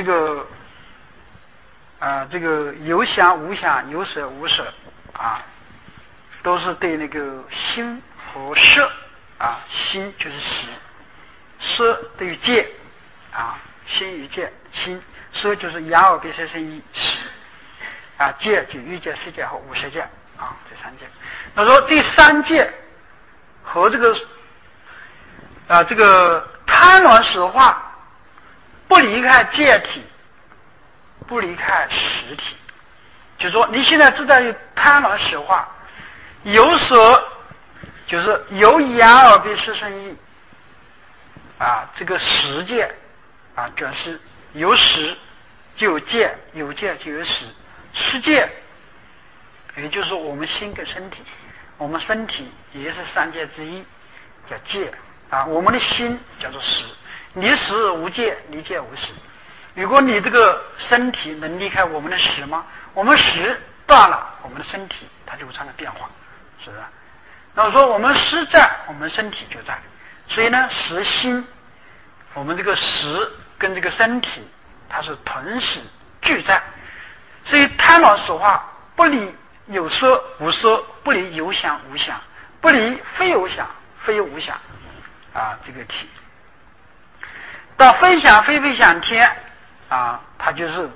这个有想无想，有舍无舍啊，都是对那个心和色啊，心就是识，色对于界啊，心与界，心色就是眼耳鼻舌身意识啊，界就欲界、色界和无色界啊，这三界。那说这三界和这个这个贪婪实化不离开界体。不离开实体，就是说你现在知道有贪婪实化，有舍就是有眼耳鼻舌身意啊，这个实界啊，表示有实就有界，有界就有实，实界也就是我们心跟身体，我们身体也是三界之一，叫界啊，我们的心叫做实，离实无界，离界无实。如果你这个身体能离开我们的识吗？我们识断了，我们的身体它就会产生变化，是不是？那么说我们识在，我们身体就在。所以呢，识心我们这个识跟这个身体它是同时俱在，所以贪婪实化不离有色无色，不离有想无想，不离非有想非无想这个体。到非想非非想天它就是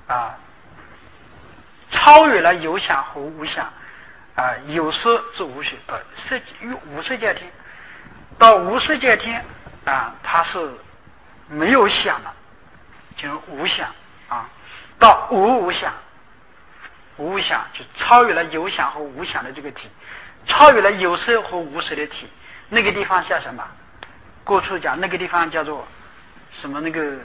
超越了有想和无想有色之无学无色界天。到无色界天它是没有想了，就是无想到无想，无想就超越了有想和无想的这个体，超越了有色和无色的体。那个地方叫什么？过去讲那个地方叫做什么？那个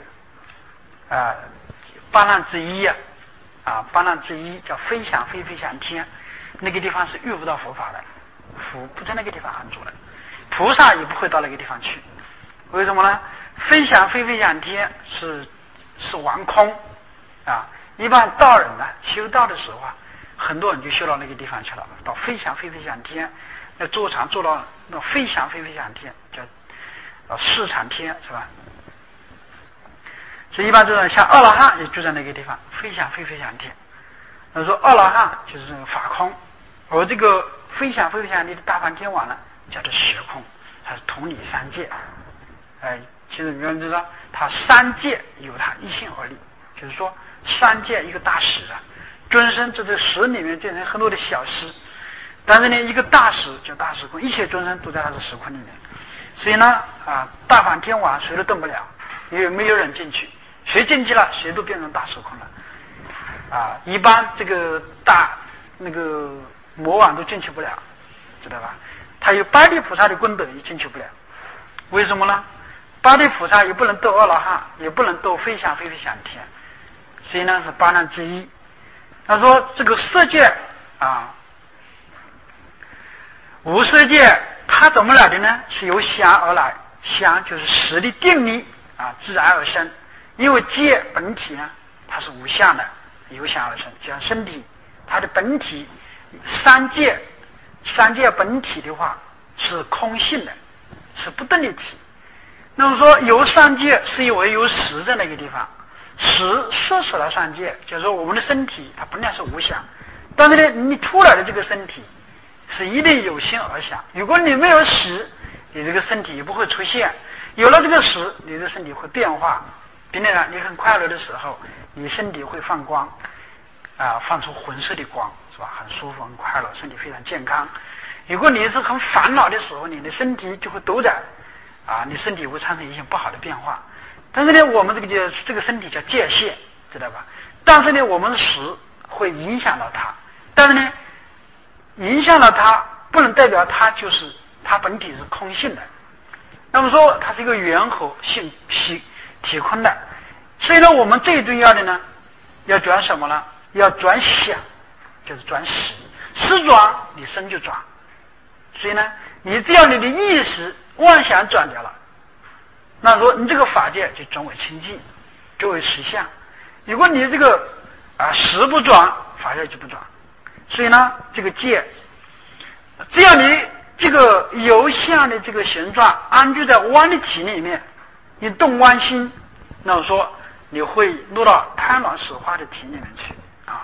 八难之一八难之一叫非想非非想天。那个地方是遇不到佛法的，佛不在那个地方安住了，菩萨也不会到那个地方去。为什么呢？非想非非想天是完空一般道人修道的时候很多人就修到那个地方去了，到非想非非想天，那坐禅做到那非想非非想天，叫四禅天，是吧？所以一般这种像阿罗汉也住在那个地方，非想非非想天。那说阿罗汉就是这个法空，而这个非想非非想天的大梵天王呢，叫做实空，它是同理三界。其实你们知道，它三界由它一心而立，就是说三界一个大识尊生这个识里面变成很多的小识，但是呢一个大识叫大识空，一切尊生都在它的识空里面。所以呢大梵天王谁都动不了，因为没有人进去，谁进去了谁都变成大识空了一般这个那个魔王都进去不了，知道吧？他有八地菩萨的功德也进去不了。为什么呢？八地菩萨也不能斗阿罗汉，也不能斗非想非非想天，所以呢是八难之一。他说这个色界无色界它怎么来的呢？是由想而来，想就是识的定力自然而生。因为界本体呢它是无相的，由想而生，像身体它的本体三界本体的话是空性的，是不动的体。那么说有三界是因为有识在那个地方，识摄取了三界，就是说我们的身体它本来是无想，但是呢你出来的这个身体是一定有心而想。如果你没有识，你这个身体也不会出现，有了这个识，你的身体会变化，并且呢你很快乐的时候，你身体会放光放出浑色的光，是吧？很舒服很快乐，身体非常健康。如果你是很烦恼的时候，你的身体就会抖展你身体会产生一些不好的变化。但是呢我们这个身体叫界限，知道吧？但是呢我们的识会影响到它，但是呢影响了它不能代表它就是它本体是空性的。那么说它是一个圆和性体空的。所以呢我们最重要的呢要转什么呢？要转想，就是转识，识转你身就转。所以呢你只要你的意识妄想转掉了，那说你这个法界就转为清净，转为实相。如果你这个识不转，法界就不转。所以呢这个界，只要你这个有相的这个形状安居在妄的体里面，你动妄心，那么说你会落到贪婪实化的体里面去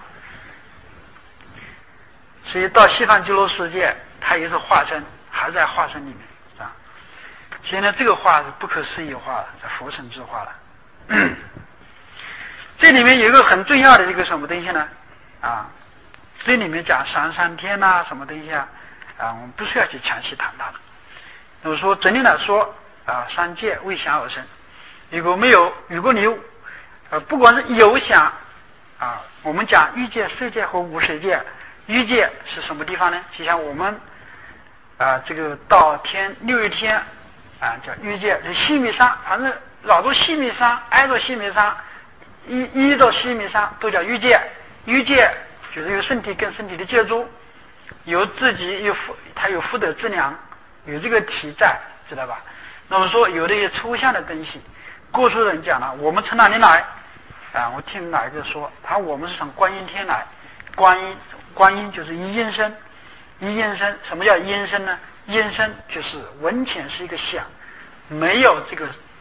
所以到西方极乐世界它也是化身，还在化身里面所以呢这个话是不可思议话了，在佛乘之话了这里面有一个很重要的一个什么东西呢这里面讲三天什么东西我们不需要去详细谈它的。那么说整体来说三界为想而生。如果你不管是有想我们讲欲界色界和无色界。欲界是什么地方呢？就像我们这个到六月天叫欲界，是细密山，反正绕着细密山，挨着细密山，依着细密山都叫欲界。欲界就是有身体跟身体的接触，有自己它有福德之量，有这个体在，知道吧？那么说有这些抽象的东西，过去人讲了，我们从哪里来我听哪一个说，我们是从观音天来。观音就是一音声，一音声什么叫音声呢？音声就是闻前是一个响，没有这个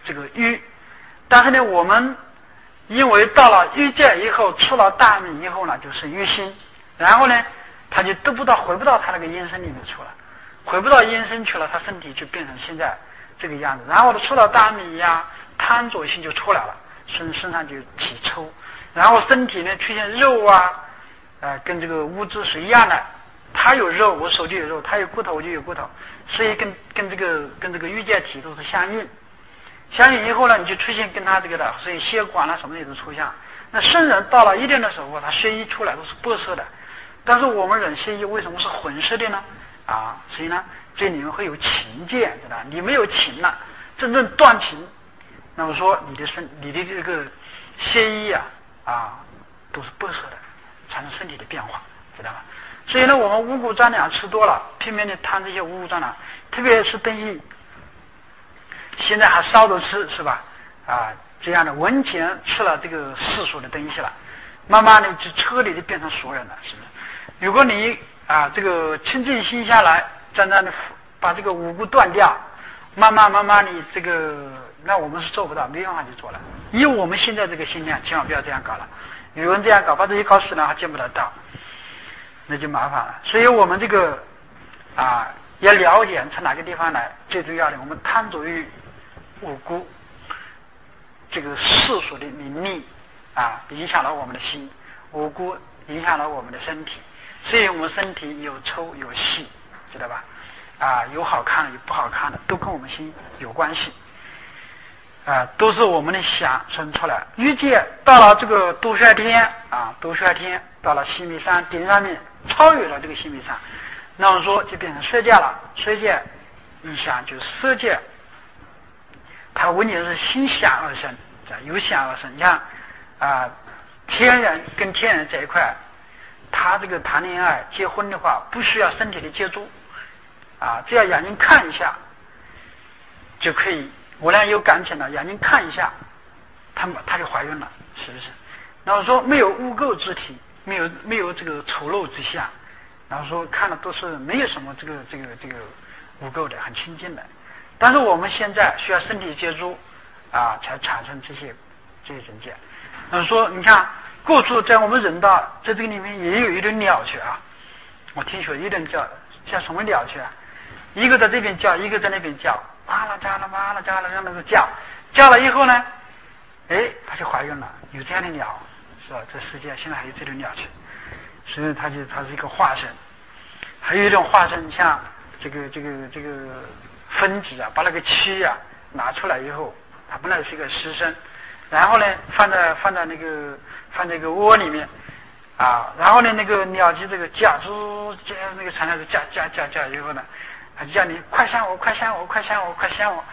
这个欲。但是呢，我们因为到了欲界以后，吃了大米以后呢，就是欲心，然后呢，他就回不到他那个阴身里面去了，回不到阴身去了，他身体就变成现在这个样子。然后吃了大米呀，贪着心就出来了，身上就起抽，然后身体呢出现肉啊，跟这个物质是一样的，他有肉，我手就有肉；他有骨头，我就有骨头，所以跟这个欲界体都是相应。相应以后呢，你就出现跟他这个的，所以血管啊什么的也都抽象。那圣人到了一定的时候，他血液出来都是白色的，但是我们人血液为什么是混色的呢？所以呢，这里面会有情见，对吧？你没有情了，真正断情，那么说你的这个血液都是白色的，产生身体的变化，知道吧？所以呢，我们五谷杂粮吃多了，拼命的贪这些五谷杂粮，特别是东西。现在还烧着吃是吧？这样的文前吃了这个世俗的东西了，慢慢的就彻底的变成俗人了，是不是？如果你这个清净心下来，真正的把这个五谷断掉，慢慢的这个，那我们是做不到，没办法去做了。以我们现在这个心量，千万不要这样搞了。有人这样搞，把这些搞死了还见不得到，那就麻烦了。所以我们这个要了解从哪个地方来，最重要的，我们贪着于五谷这个世俗的名利影响了我们的心，五谷影响了我们的身体，所以我们身体有抽有细，知道吧？有好看的有不好看的，都跟我们心有关系，都是我们的想生出来。欲界到了这个多帅天到了西密山顶上面，超越了这个西密山，那么说就变成色界了。色界一想就是色界，它问题是心想而生，由想而生。你看天人跟天人在一块，他这个谈恋爱结婚的话，不需要身体的接触只要眼睛看一下就可以。我俩有感情了，眼睛看一下，他就怀孕了，是不是？然后说没有污垢之体，没有这个丑陋之相，然后说看的都是没有什么这个污垢的，很清净的。但是我们现在需要身体接触才产生这些境界。那么说你看过去在我们人道在这个里面也有一种鸟雀我听说一种叫什么鸟雀一个在这边叫，一个在那边叫，哇啦喳啦哇啦喳啦，让那个叫了以后呢，它就怀孕了。有这样的鸟是吧？这世界现在还有这种鸟雀，所以它是一个化身。还有一种化身，像这个分子把那个蛆拿出来以后，它本来是一个尸身，然后呢放在那个窝里面然后呢那个鸟就这个叫那个产生叫以后呢，他就叫你快向我，快向我，快向我，快向我，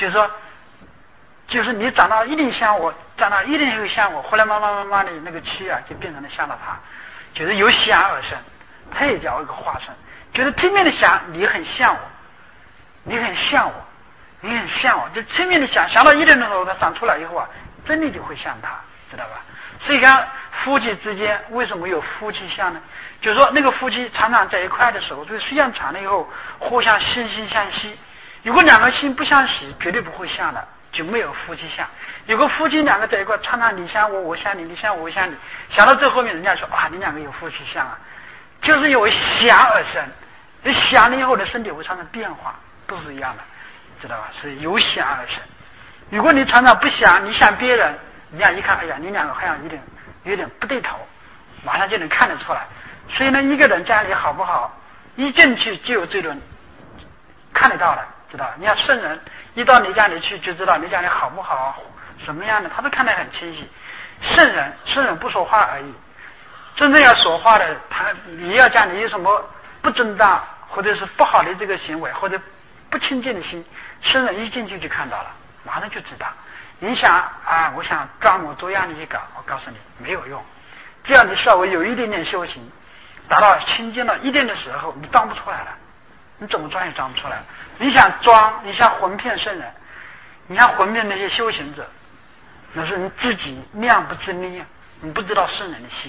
就是你长大一定像我，长大一定会像我。后来慢慢的那个蛆就变成了像了他，就是由想而生，他也叫一个化身，就是拼命的想你很像我，你很像我，你很像我，就拼命的想到一定的时候，他长出来以后真的就会像他，知道吧？所以看夫妻之间为什么有夫妻相呢？就是说那个夫妻常常在一块的时候，所以时间长了以后互相心相惜。如果两个心不相惜，绝对不会像的，就没有夫妻相。有个夫妻两个在一块，常常你像我，我像你，你像我，我像你，想到最后面人家说你两个有夫妻相就是因为想而生。你想了以后的身体会产生变化，都是一样的，知道吧？是由想而生。如果你常常不想，你想别人，人家一看，你两个好像有点不对头，马上就能看得出来。所以呢，一个人家里好不好，一进去就有这种看得到的，知道？你看圣人一到你家里去，就知道你家里好不好，什么样的，他都看得很清晰。圣人不说话而已，真正要说话的，你要讲你有什么不正当或者是不好的这个行为，或者不清净的心，圣人一进去就看到了，马上就知道。你想我想装模作样的去搞，我告诉你没有用。只要你稍微有一点点修行，达到清净了一定的时候，你装不出来了，你怎么装也装不出来。你想装，你想混骗圣人，你想混骗那些修行者，那是你自己量不知力，你不知道圣人的心。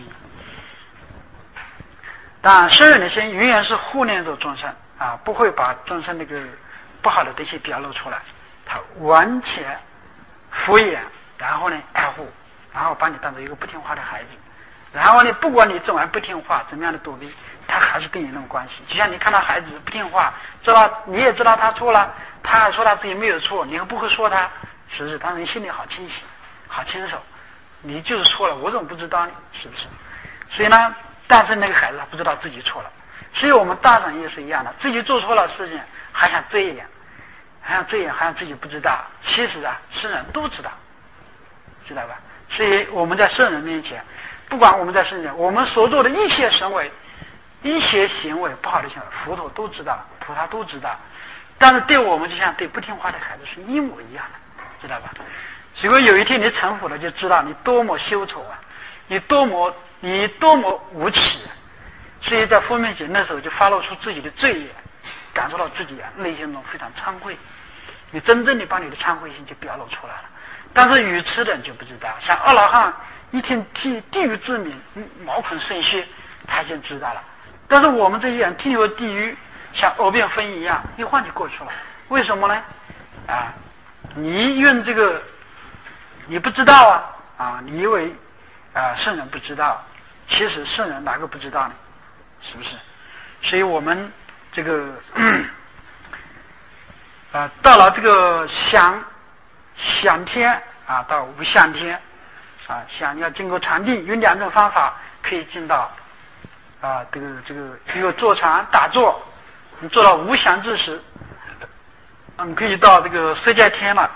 当然圣人的心永远是护念着众生不会把众生那个不好的东西表露出来，他完全敷衍，然后呢爱护，然后把你当做一个不听话的孩子，然后呢不管你怎么样不听话，怎么样的躲避，他还是跟你那种关系。就像你看到孩子不听话，知道你也知道他错了，他还说他自己没有错，你又不会说他，是不是？当然你心里好清晰好清楚，你就是错了，我怎么不知道呢？是不是？所以呢，但是那个孩子他不知道自己错了，所以我们大人也是一样的，自己做错了事情还想遮掩，还想自己不知道，其实啊圣人都知道，知道吧？所以我们在圣人面前，不管我们在圣人，我们所做的一切行为不好的行为，佛陀都知道，菩萨都知道，但是对我们就像对不听话的孩子是一模一样的，知道吧？如果有一天你成佛了，就知道你多么羞丑啊，你多么无耻啊。所以在佛面前那时候就发露出自己的罪业，感受到自己内心中非常惭愧，你真正的把你的惭愧心就表露出来了。但是愚痴的人就不知道，像阿罗汉一听地狱之名，毛孔渗血，他先知道了。但是我们这些人听有地狱，像耳边风一样，一晃就过去了。为什么呢？你用这个你不知道你以为圣人不知道，其实圣人哪个不知道呢？是不是？所以我们这个到了这个想天到无想天想要经过禅定，有两种方法可以进到这个一个坐禅打坐，你做到无想之时，你可以到这个色界天了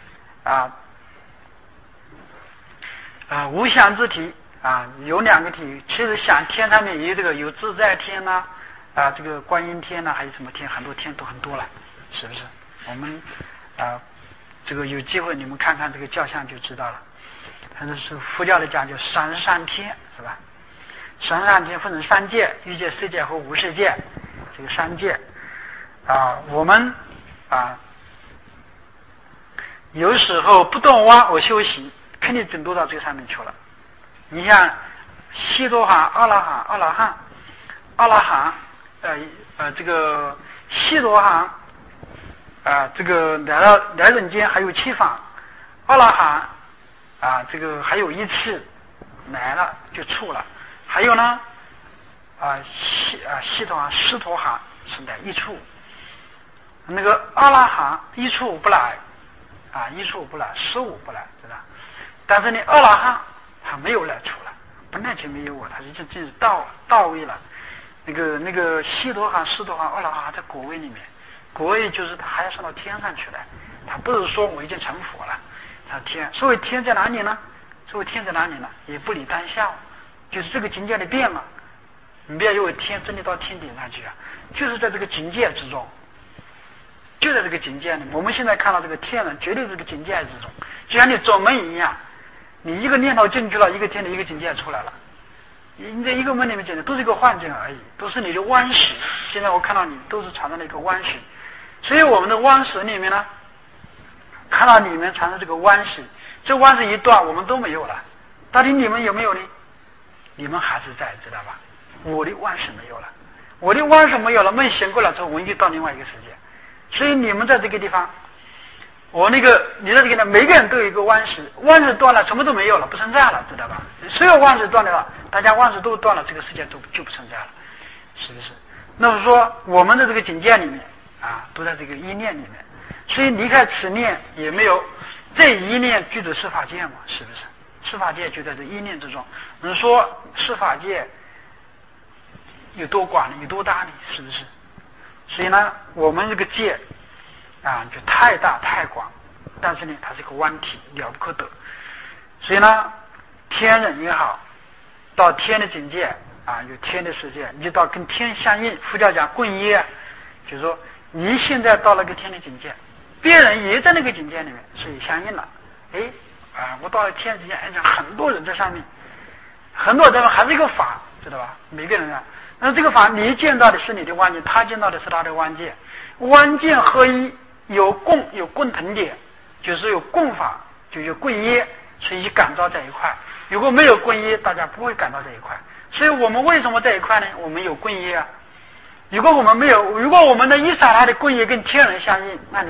无想之体有两个体，其实想天上面也有自在天这个观音天还有什么天，很多天都很多了，是不是？我们这个有机会你们看看这个教相就知道了。它是佛教的讲叫三十三天，是吧？三十三天分成三界，欲界、色界和无色界，这个三界我们有时候不断挖我修行，肯定整多到这个上面去了。你像悉多含、阿拉含这个悉多含这个来人间还有7访，阿拉含这个还有一次来了就处了，还有呢悉多含、斯陀含是来一处，那个阿拉含一处不来一处不来，15不来，知道？但是呢阿拉含他没有来处了，本来就没有我，他已经进入到位了。那个悉多含、斯陀含、阿拉含在果位里面，果位就是他还要上到天上去了，他不是说我已经成佛了，他天，所谓天在哪里呢？也不离当下，就是这个境界的变了。你不要以为天真的到天顶上去就是在这个境界之中，就在这个境界里。我们现在看到这个天人，绝对是这个境界之中，就像你走门一样，你一个念头进去了，一个天的一个境界出来了。你在一个门里面讲的都是一个幻境而已，都是你的弯识。现在我看到你都是产生了一个弯识，所以我们的弯识里面呢，看到里面产生这个弯识，这弯识一断，我们都没有了。到底你们有没有呢？你们还是在，知道吧？我的弯识没有了，我的弯识没有了，梦醒过来之后，我就到另外一个世界。所以你们在这个地方，你在这个地方，每个人都有一个弯识，弯识断了，什么都没有了，不存在了，知道吧？所有弯识断了，大家弯识都断了，这个世界就不存在了，是不是？那么说，我们的这个境界里面都在这个一念里面，所以离开此念也没有，这一念具足十法界嘛，是不是？十法界就在这一念之中。你说十法界有多广呢？有多大呢？是不是？所以呢，我们这个界就太大太广，但是呢，它是一个弯体，了不可得。所以呢，天人也好，到天的境界有天的世界，你就到跟天相应。佛教讲共业，就是说你现在到了个天的境界，别人也在那个境界里面，所以相应了。我到了天之间，很多人在上面，很多人还是一个法，知道吧？每个人那这个法，你见到的是你的弯境，他见到的是他的弯境，弯境合一，有共同点，就是有共法，就有共业，所以感召在一块。如果没有共业，大家不会感召在一块。所以我们为什么在一块呢？我们有共业如果我们没有，如果我们的一刹那的共业跟天人相应，那你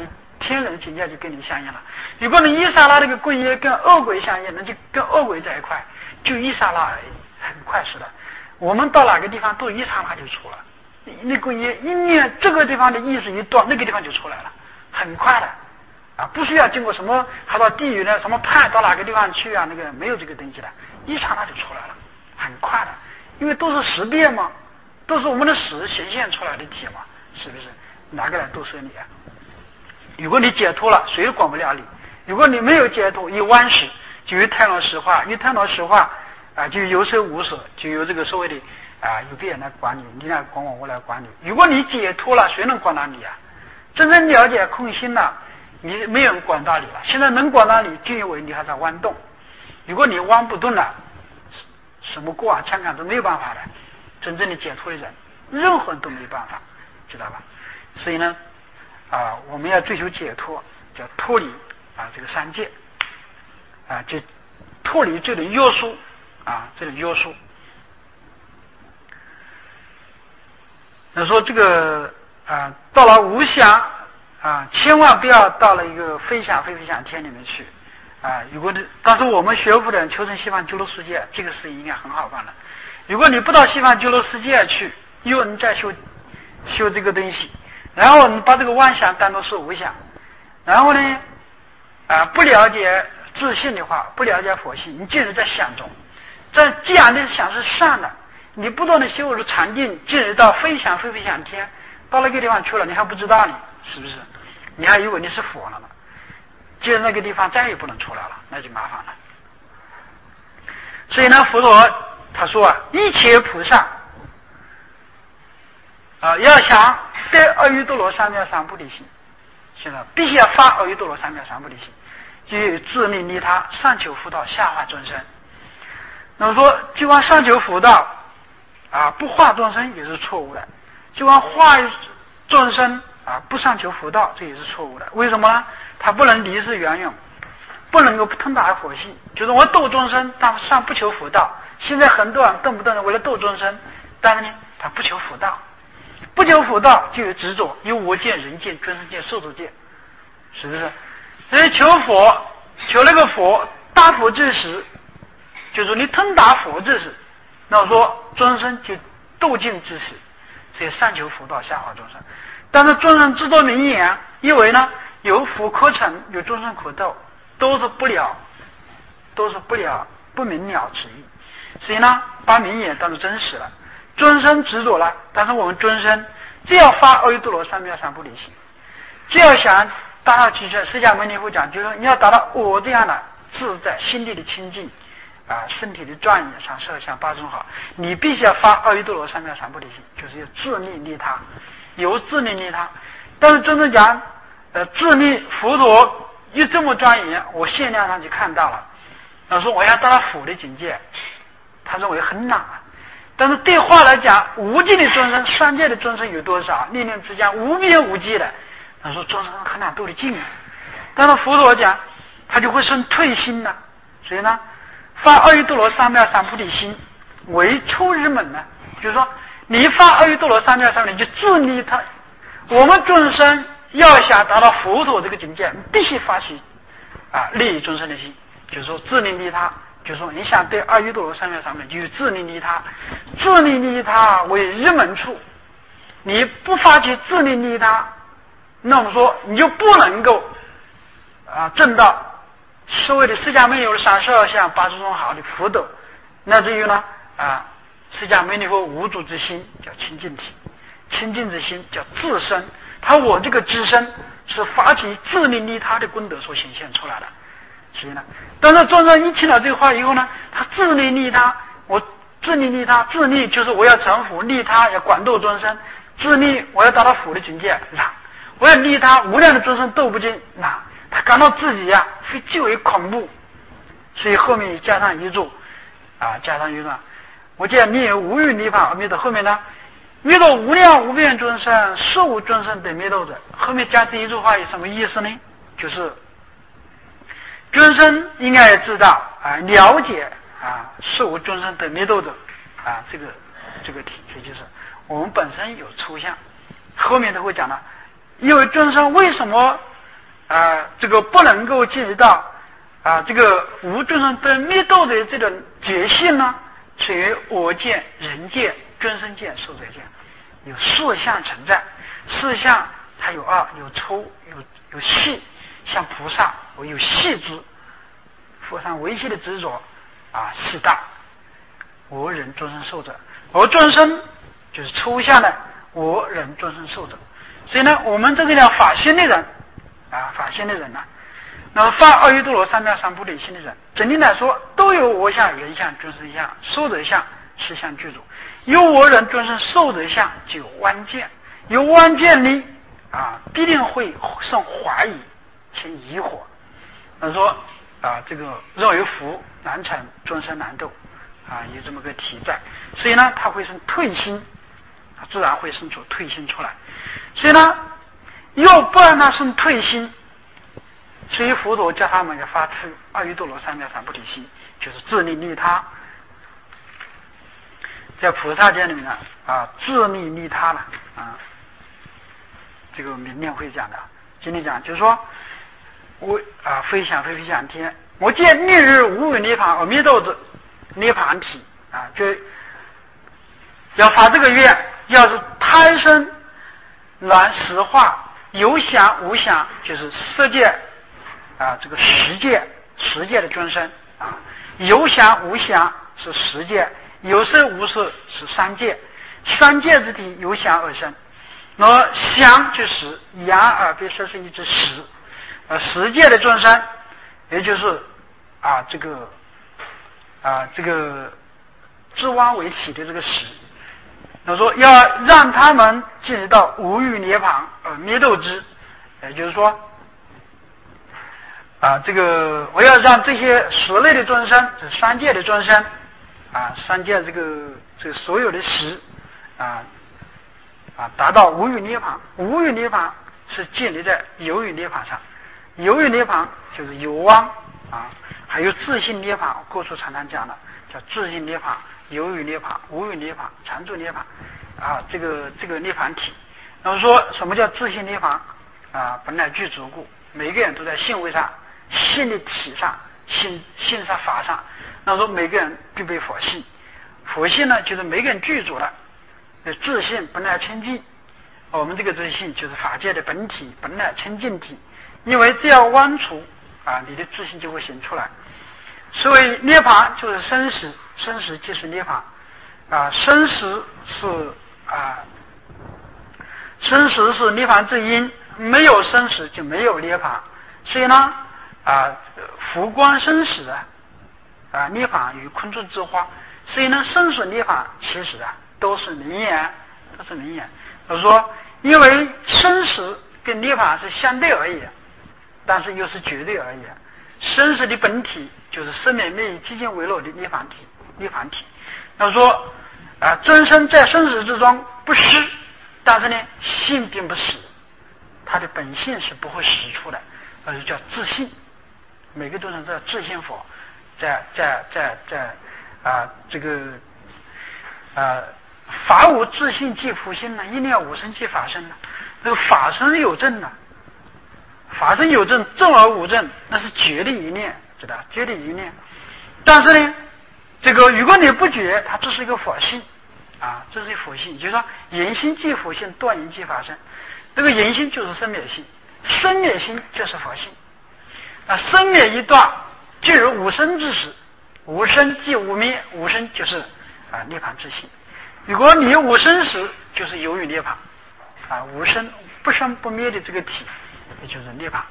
天人境界就跟你相应了。如果你一刹那这个皈依跟恶鬼相应，那就跟恶鬼在一块，就一刹那而已，很快是的。我们到哪个地方都一刹那就出了，那皈依一念这个地方的意识一断，那个地方就出来了，很快的啊，不需要经过什么还到地狱呢，什么派到哪个地方去啊，那个没有这个东西的，一刹那就出来了，很快的，因为都是识别嘛，都是我们的识显现出来的体嘛，是不是？哪个来都是你啊？如果你解脱了，谁都管不了你；如果你没有解脱，一弯时就有太郎实化，一太郎实化啊，就有舍无舍，就有这个所谓的啊，有别人来管你，你来管我，我来管你。如果你解脱了，谁能管到你啊？真正了解空心了，你没有人管到你了。现在能管到你，就因为你还在弯动。如果你弯不动了，什么过啊、枪杆都没有办法的。真正的解脱的人，任何人都没办法，知道吧？所以呢，啊，我们要追求解脱，叫脱离啊这个三界，啊，就脱离这种约束啊，这种约束。那说这个啊，到了无想啊，千万不要到了一个非想非非想天里面去啊。如果但是我们学佛的人求成西方极乐世界，这个事应该很好办的。如果你不到西方极乐世界去，又有人在修这个东西，然后你把这个妄想当作是无想，然后呢啊，不了解自信的话，不了解佛性，你进入在想中。既然你想是善的，你不断的修入禅定，进入到非想非非想天，到那个地方去了，你还不知道你是不是？你还以为你是佛了呢？进入那个地方再也不能出来了，那就麻烦了。所以呢，佛陀他说啊，一切菩萨啊，要想得阿耨多罗三藐三菩提心，现在必须要发阿耨多罗三藐三菩提心，就自利利他，上求佛道，下化众生。那么说，就光上求佛道啊，不化众生也是错误的；就光化众生啊，不上求佛道，这也是错误的。为什么呢？他不能离世缘用，不能够通达佛性，就是我度众生，但上不求佛道。现在很多人动不动的为了度众生，但是呢，他不求佛道，不求佛道就有执着，有我见、人见、众生见、寿者见，是不是？所以求佛，求那个佛大佛之时，就是你通达佛之时，那我说众生就度尽之时，所以上求佛道，下化众生。但是众生自作明言，因为呢有佛可成，有众生可度，都是不明了之意。所以呢，把明言当作真实了，众生执着了，但是我们众生只要发阿耨多罗三藐三菩提心，只要想达到其实释迦牟尼佛讲，就是你要达到我这样的自在心地的清净啊，身体的庄严，像摄像八种好，你必须要发阿耨多罗三藐三菩提心，就是要自利利他，由自利利他。但是真正讲自利，佛陀又这么庄严，我限量上去看到了，他说我要达到佛的境界，他认为很难啊。但是对话来讲，无尽的众生，三界的众生有多少？念念之间无边无际的。他说众生很难度得尽啊。但是佛陀讲，他就会生退心了。所以呢，发阿耨多罗三藐三菩提心为出日门呢，就是说你发阿耨多罗三藐三菩提，你就自利他。我们众生要想达到佛陀这个境界，必须发起啊利益众生的心，就是说自利利他。就是说你想对阿耨多罗三藐三菩提，就自利利他，自利利他为日门处。你不发起自利利他，那么说你就不能够证到所谓的释迦牟尼佛的32相80种好的福德。那至于呢释迦牟尼佛无主之心叫清净体，清净之心叫自身，他我这个自身是发起自利利他的功德所显现出来的。所以呢，但是众生一听了这个话以后呢，他自利利他，我自利利他，自利就是我要成佛，利他要广度众生，自利我要达到佛的境界，难，我要利他无量的众生度不尽，难，他感到自己会极为恐怖。所以后面加上一注加上一注，我见你有无欲涅槃而灭的，后面呢灭度无量无边众生，受无众生等灭度者，后面加这一句话有什么意思呢？就是众生应该知道了解受无众生等灭度者这个体，所以就是我们本身有抽象，后面都会讲了，因为众生为什么这个不能够进入到这个无众生分灭道的这种觉性呢，处于我见、人见、众生见、寿者见，有四相存在。四相它有二，有粗，有细。像菩萨，我有细之，佛上唯细的执着细大。我人众生寿者，而众生就是抽象的我人众生寿者。所以呢，我们这个叫法心的人法心的人呢，那么发阿耨多罗三藐三菩提心的人，整体来说都有我相、人相、众生相、寿者相四相具足。有我人众生寿者相，就有弯见，有弯见力必定会生怀疑，且疑惑。他说这个人为福难成，众生难度有这么个题在。所以呢，他会生退心，自然会生出退心出来。所以呢，要不让他生退心，所以佛陀叫他们要发出阿耨多罗三藐三菩提心，就是自利利他。在菩萨界里面呢自利利他了这个明天会讲的，今天讲就是说我非想非非想天，我见烈日无有涅槃，阿弥陀之涅槃体就要发这个愿。要是胎生卵石化，有想无想，就是色界这个十界的众生有想无想是十界，有色无色是三界，三界之体由想而生。那么想就是眼耳鼻舌身意之识，十界的众生，也就是这个自妄为体的这个识。他说要让他们进入到无欲涅槃而灭斗之，也就是说这个我要让这些十类的众生，这三界的众生三界这个所有的识达到无欲涅槃。无欲涅槃是建立在有欲涅槃上，有欲涅槃就是有妄还有自性涅槃。过去常常讲的叫自性涅槃、有欲涅槃、无欲涅槃、常住涅槃这个涅槃体。那么说什么叫自性涅槃本来具足故，每个人都在性位上、性的体上、性上法上。那么说每个人具备佛性，佛性呢就是每个人具足了自性本来清净。我们这个自性就是法界的本体，本来清净体。因为只要弯除你的自性就会显出来。所谓涅槃就是生死，生死即是涅槃生死是涅槃之因，没有生死就没有涅槃。所以呢佛观生死涅槃与空中之花。所以呢，生死涅槃其实都是名言，都是名言。我说因为生死跟涅槃是相对而已，但是又是绝对而已。生死的本体就是生灭灭寂静为乐的涅槃体。那说众生在生死之中不失，但是呢性并不死，他的本性是不会死出的，而是叫自性。每个众生在自性佛，在这个法无自性即佛性呢，一念无生即法生呢。这个法身有正呢，法身有正，正而无正，那是觉的一念，知道？觉的一念。但是呢，这个如果你不觉，它只是一个佛性这是佛性，就是说言心即佛性，断言即法身。这个言心就是生灭性，生灭心就是佛性。生灭一断，就有无生之时，无生即无灭，无生就是涅槃之性。如果你有无生时，就是有与涅槃无生不生不灭的这个体，也就是涅槃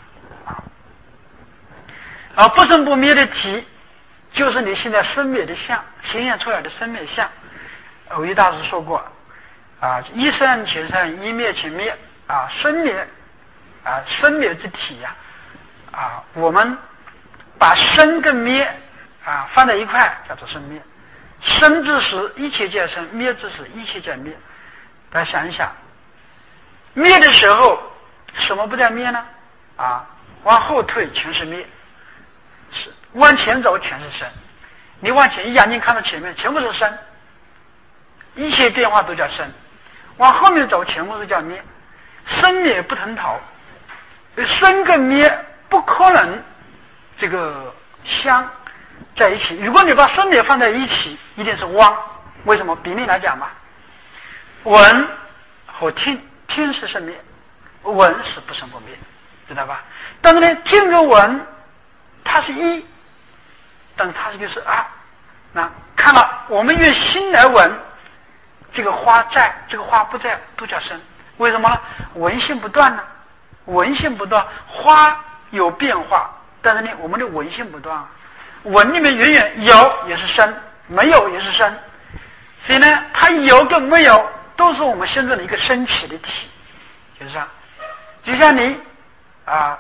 不生不灭的体，就是你现在生灭的相，显现出来的生灭相。藕益大师说过一生且生，一灭且灭生灭之体我们把生跟灭放在一块叫做生灭。生之时一切皆生，灭之时一切皆灭。大家想一想，灭的时候什么不在灭呢往后退全是灭，往前走全是生。你往前一眼睛看到前面全部是生，一切变化都叫生。往后面走全部是叫灭，生灭不腾逃生跟灭不可能这个相在一起。如果你把生灭放在一起，一定是妄。为什么？比例来讲嘛，闻和听，听是生灭，闻是不生不灭，知道吧？但是呢，听跟闻它是一，但是它就是二。那看了，我们用心来闻，这个花在，这个花不在，都叫生。为什么呢？闻性不断呢？闻性不断，花有变化，但是呢，我们的闻性不断啊。闻里面远远有也是生，没有也是生，所以呢，它有跟没有都是我们现在的一个升起的体，就是啊，就像你啊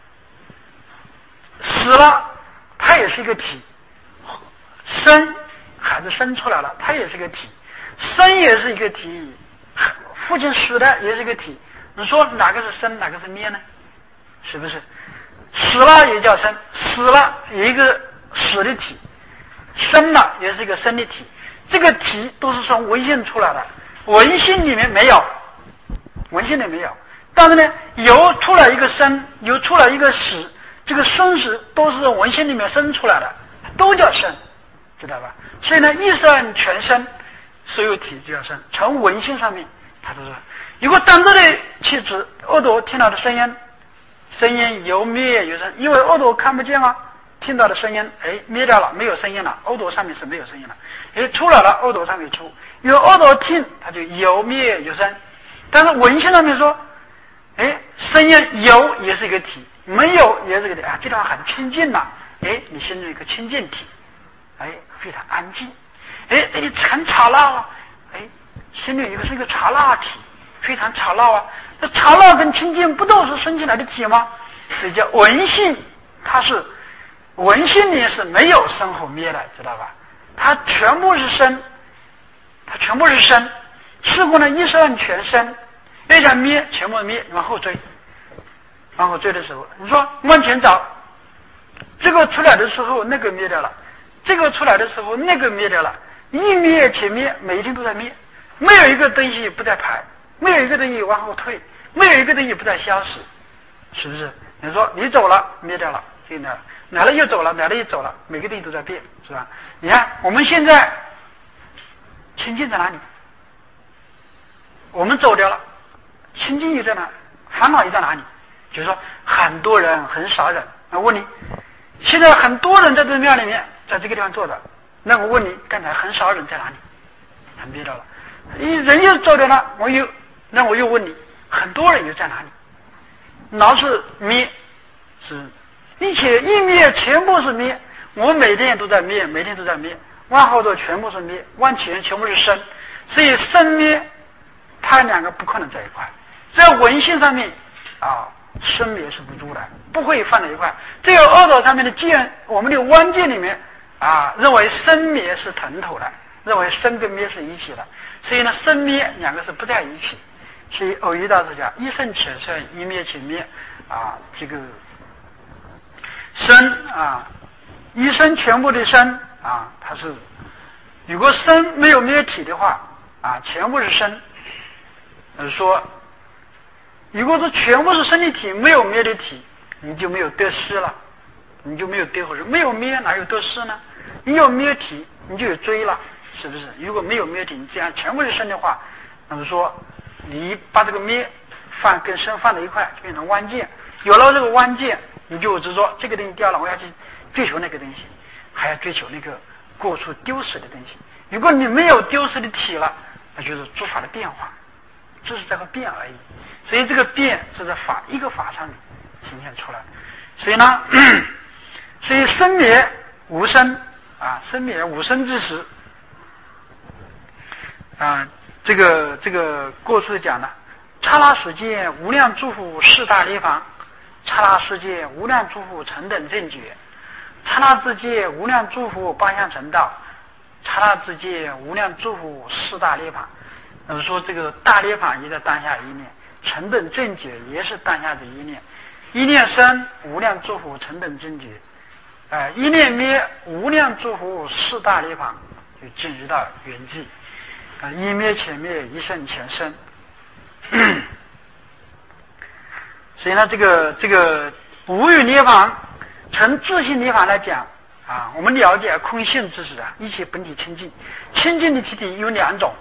死了，它也是一个体，生孩子生出来了，它也是个体，生也是一个体，父亲死的也是一个体。你说哪个是生，哪个是灭呢？是不是？死了也叫生，死了有一个死的体，生了也是一个生的体。这个体都是从文性出来的，文性里面没有，文性里没有。但是呢，有出来一个生，有出来一个死，这个生死都是从文性里面生出来的，都叫生，知道吧？所以呢，一生全生，所有体就叫生，从文性上面它都是。如果当这里气质耳朵听到的声音，声音有灭有生，因为耳朵看不见啊，听到的声音，灭掉了，没有声音了，耳朵上面是没有声音了，出来了，耳朵上面出，因为耳朵听，它就有灭有生。但是文性上面说，声音有也是一个体，没有也是一个体啊，这地方很清净了，你心中有一个清净体，非常安静，这里很吵闹啊，心里有一个是一个吵闹体。非常吵闹啊！这吵闹跟清净不都是生起来的体吗？所以叫文性，它是文性里是没有生和灭的，知道吧？它全部是生，它全部是生。事故呢，一生全生，要讲灭，全部灭，往后追，往后追的时候，你说往前找，这个出来的时候那个灭掉了，这个出来的时候那个灭掉了，一灭且灭，每一天都在灭，没有一个东西不在排。没有一个东西往后退，没有一个东西不再消失，是不是？你说你走了，灭掉了，这个来了又走了，来了又走了，每个东西都在变，是吧？你看我们现在清净在哪里？我们走掉了，清净又在哪？烦恼又在哪里？就是说很多人很少人。那我问你，现在很多人在这个庙里面，在这个地方坐着，那我问你，刚才很少人在哪里？他灭掉了，人又走掉了，那我又问你，很多人又在哪里？老是灭，是一切一灭，全部是灭。我们每天都在灭，每天都在灭，往后头全部是灭，往前全部是生，所以生灭它两个不可能在一块。在文性上面啊，生灭是不住的，不会放在一块。这个耳朵上面的见，我们的观见里面啊，认为生灭是腾头的，认为生跟灭是一起的，所以呢，生灭两个是不在一起。所以偶遇大师讲，一生且生，一灭且灭啊，这个生啊，一生全部的生啊，它是如果生没有灭体的话啊，全部是生。说如果说全部是生的体，没有灭的体，你就没有得失了，你就没有得或者没有灭哪有得失呢？你有灭体，你就有追了，是不是？如果没有灭体，你这样全部是生的话，那么说你把这个灭跟生放在一块，就变成弯见。有了这个弯见，你就知道这个东西掉了，我要去追求那个东西，还要追求那个过处丢失的东西。如果你没有丢失的体了，那就是诸法的变化，只是这个变而已。所以这个变是在一个法上面形现出来。所以呢，所以生灭无生啊，生灭无生之时啊。这个过去讲了，刹那世界无量诸佛四大涅槃，刹那世界无量诸佛成等正觉，刹那之界无量诸佛八相成道，刹那之界无量诸佛四大涅槃。那么说这个大涅槃也在当下一念，成等正觉也是当下的一念，一念生无量诸佛成等正觉，一念灭无量诸佛四大涅槃，就进入到圆寂。一灭且灭，一生前生。 所以呢，这个无余涅槃，从自性涅槃来讲啊，我们了解空性知识啊，一切本体清净，清净的体有两种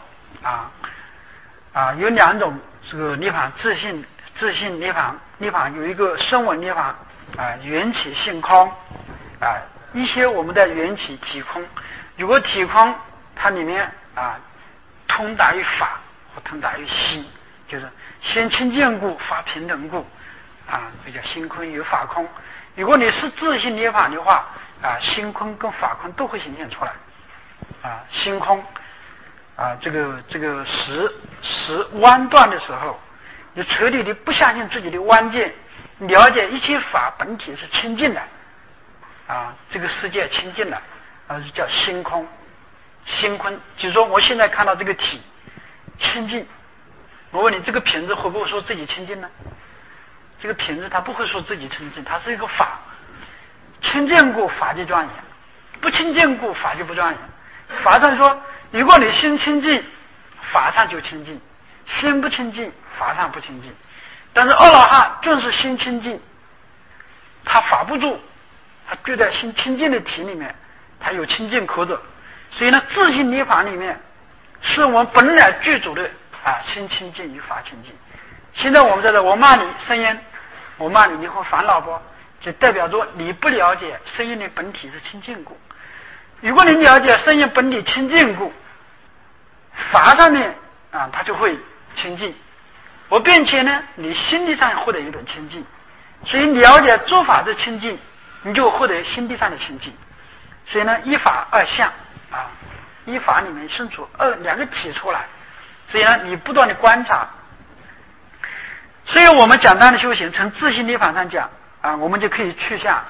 有两种这个涅槃，自性涅槃有一个声闻涅槃啊，缘起性空啊，一些我们的缘起体空，如果体空它里面啊通达于法或通达于心，就是先清净故法平等故啊，这叫心空与法空。如果你是自性涅槃的话啊，心空跟法空都会形现出来啊，心空啊，这个时弯断的时候，你彻底的不相信自己的弯见，了解一切法本体是清净的啊，这个世界清净的啊，叫心空。心空就是说，我现在看到这个体清净，我问你，这个瓶子会不会说自己清净呢？这个瓶子它不会说自己清净，它是一个法，清净故法就庄严，不清净故法就不庄严。法上说，如果你心清净，法上就清净；心不清净，法上不清净。但是阿罗汉正是心清净，他法不住，他就在心清净的体里面，他有清净可得。所以呢，自性涅槃里面是我们本来具足的啊，心清净与法清净。现在我们在这，我骂你声音，我骂你，你会烦恼不？就代表着你不了解声音的本体是清净故。如果你了解声音本体清净故，法上面啊，它就会清净。并且呢，你心理上获得一种清净。所以了解诸法的清净，你就获得心地上的清净。所以呢，一法二相啊，一法里面生出两个体出来。所以呢，你不断的观察。所以我们简单的修行，从自性涅槃上讲啊，我们就可以触向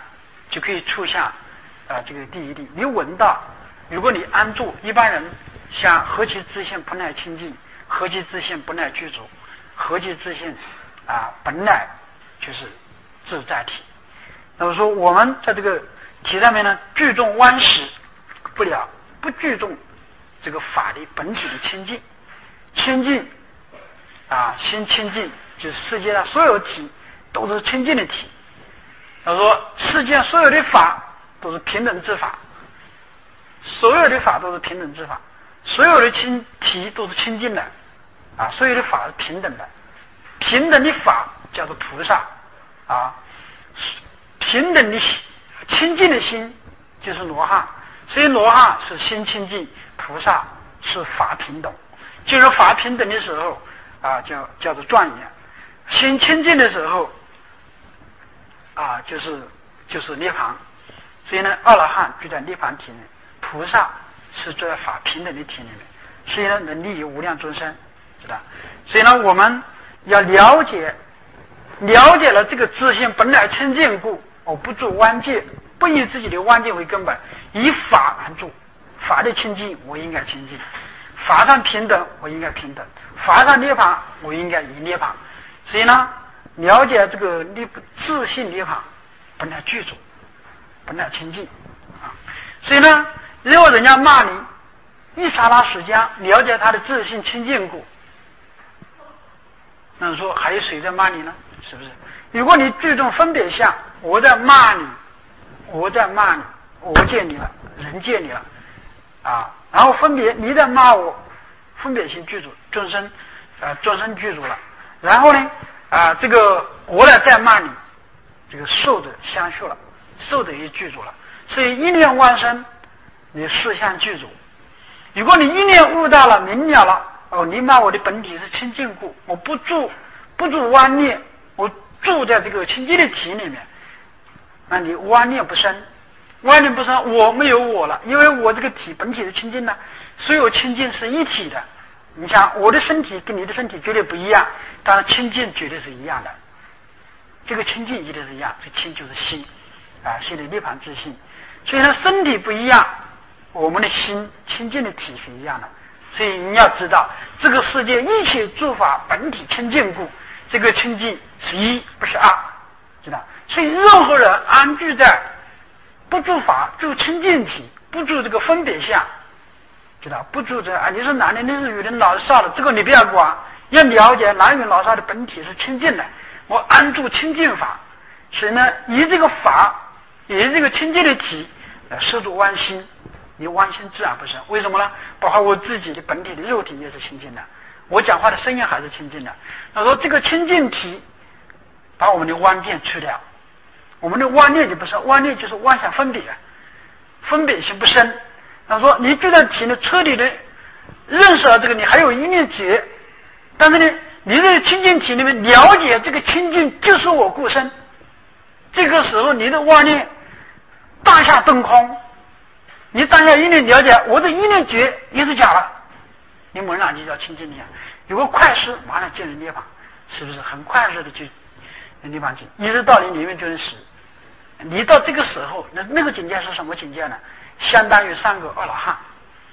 这个第一地。你闻到，如果你安住，一般人想何其自性本来清净，何其自性本来具足，何其自性啊本来就是自在体。那么说我们在这个体上面呢，聚重弯实不了，不聚重这个法的本体的清净。清净啊，心清净，就是世界上所有体都是清净的体。他说世界所有的法都是平等之法，所有的法都是平等之法，所有的体都是清净的啊，所有的法是平等的。平等的法叫做菩萨啊，平等的清净的心就是罗汉。所以罗汉是心清净，菩萨是法平等。就是法平等的时候啊，叫做庄严；心清净的时候啊，就是涅槃。所以呢，阿罗汉就在涅槃体内，菩萨是住在法平等的体里面。所以呢，能利益无量众生，知道？所以呢，我们要了解了这个自性本来清净故，我不住弯界，不以自己的弯界为根本，以法安住。法的清净，我应该清净。法上平等，我应该平等；法上涅槃，我应该以涅槃。所以呢，了解这个自性涅槃本来具足，本来清净啊。所以呢，如果人家骂你，一刹那时间了解他的自性清净故，那说还有谁在骂你呢？是不是？如果你聚重分别相，我在骂你，我见你了，人见你了啊。然后分别你在骂我，分别心具足，众生具足了。然后呢这个我来再骂你，这个受的相续了，受的也具足了。所以一念万生，你事相具足。如果你一念悟到了明了了，你骂我的本体是清净故，我不住妄念，我住在这个清净的体里面，那你妄念不生。妄念不生，我没有我了，因为我这个体本体是清净的，所有清净是一体的。你想我的身体跟你的身体绝对不一样，但是清净绝对是一样的。这个清净一定是一样，这清就是心啊，心的涅槃之心。所以呢，身体不一样，我们的心清净的体是一样的。所以你要知道，这个世界一切诸法本体清净故，这个清净是一，不是二，知道？所以任何人安居在不住法，住清净体，不住这个分别相，知道？不住这你是男的，你是女的，老的少的，这个你不要管，要了解男女老少的本体是清净的， 我安住清净法，所以呢，以这个法，以这个清净的体来摄住弯心，你弯心自然不生。为什么呢？包括我自己的本体的肉体也是清净的，我讲话的声音还是清净的。他说这个清净体把我们的妄念去掉，我们的妄念就不生，妄念就是妄想分别，分别心不生。他说你这段体呢彻底的认识了这个，你还有一念觉，但是呢，你这个清净体里面了解这个清净就是我故身，这个时候你的妄念当下顿空，你当下一念了解，我的一念觉也是假了，你猛然就叫清净力啊！有个快思，马上进入涅槃，是不是很快速的去涅槃境？一直到你里面就是死，你到这个时候，那个境界是什么境界呢？相当于3个阿罗汉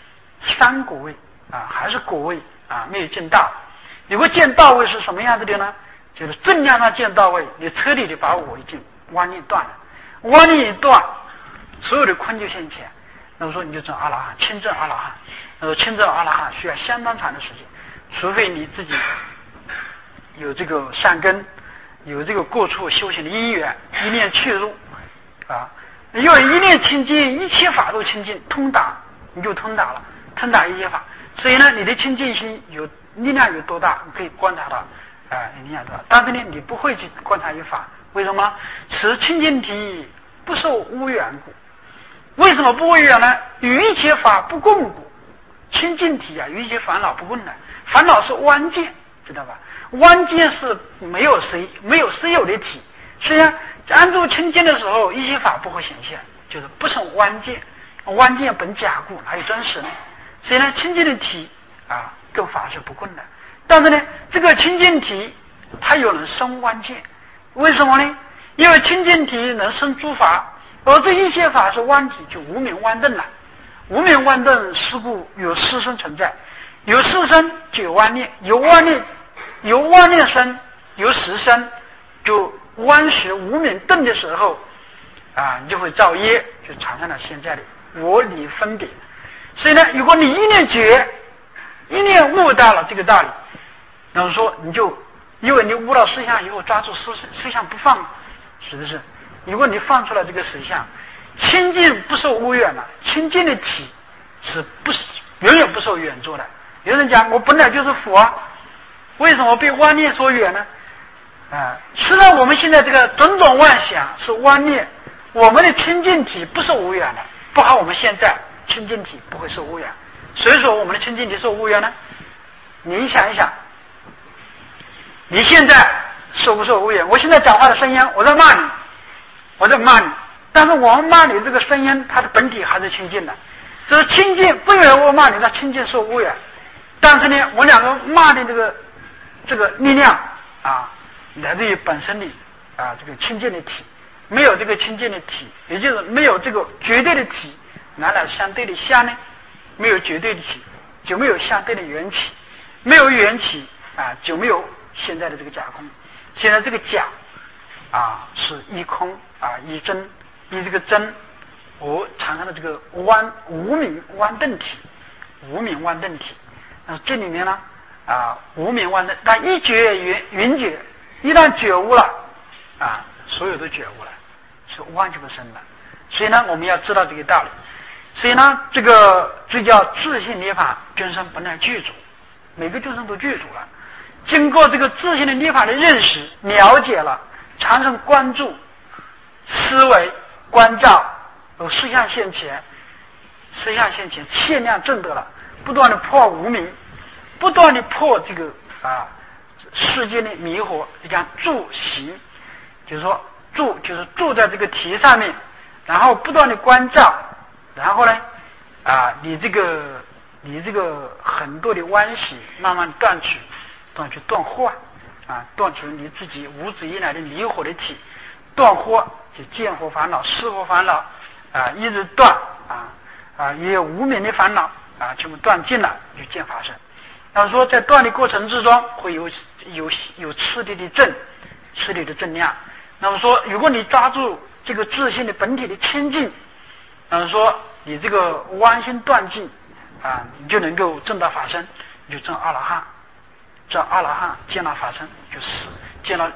，3果位啊，还是果位啊，没有见到。有个见到位是什么样子的呢？就是正量上见到位，你彻底的把我已经妄念断了，妄念一断，所有的困就现前。那么说你就证阿罗汉，亲证阿罗汉。亲证阿罗汉需要相当长的时间，除非你自己有这个善根，有这个过处修行的因缘，一念去入啊。因为一念清净，一切法都清净，通达你就通达了，通达一切法。所以呢，你的清净心有力量有多大，你可以观察到力量多大。但是呢，你不会去观察一法，为什么？此清净体不受污染故。为什么不污染呢？与一切法不共故。清净体啊，与一切烦恼不共的，烦恼是妄见，知道吧？妄见是没有实有的体。所以安住清净的时候，一切法不会显现，就是不成妄见。妄见本假故，哪有真实呢？所以呢，清净的体啊，跟法是不共的。但是呢，这个清净体它有能生妄见，为什么呢？因为清净体能生诸法，而这一切法是妄体，就无明妄动了。无明妄动，是故有四生存在。有四生就有妄念，有妄念生，有识生，就妄识无明动的时候啊，你就会造业，就产生了现在的我你分别。所以呢，如果你一念觉，一念悟到了这个道理，那么说你就因为你悟到实相以后，抓住实相不放，是不是？如果你放出了这个实相，清净不受污染了，清净的体是永远不受远着的。有人讲我本来就是佛啊，为什么被妄念所远呢？虽然我们现在这个种种妄想是妄念，我们的清净体不受污染的，不好我们现在清净体不会受污染。所以说我们的清净体受污染呢？你想一想，你现在受不受污染？我现在讲话的声音，我在骂你，但是我们骂你这个声音，它的本体还是清净的。这是清净，不因为我骂你，那清净受污染。但是呢，我两个骂的这个力量啊，来自于本身的这个清净的体。没有这个清净的体，也就是没有这个绝对的体，哪来相对的相呢？没有绝对的体，就没有相对的缘起。没有缘起就没有现在的这个假空。现在这个假是一空一真，以这个真我产生了这个无明妄动体，无明妄动体。那这里面呢无明妄动，但一觉云觉，一旦觉悟了所有都觉悟了，是妄就不生了。所以呢，我们要知道这个道理。所以呢，这叫自性涅槃，众生本来具足，每个众生都具足了。经过这个自性的涅槃的认识、了解了，产生关注、思维、关照，有实相现前，限量证得了，不断的破无明，不断的破这个世间的迷惑。就讲住行，就是说就是住在这个题上面，然后不断的关照，然后呢你这个很多的关系慢慢断取断惑断除你自己无始以来的迷惑的体，断惑就见惑烦恼、识惑烦恼一直断也有无明的烦恼全部断尽了，就见法身。要说在断的过程之中会有次第的正量。那么说，如果你抓住这个自性的本体的清净，那么说你这个妄心断尽你就能够证到法身，你就证阿罗汉。证阿罗汉见了法身，就是见了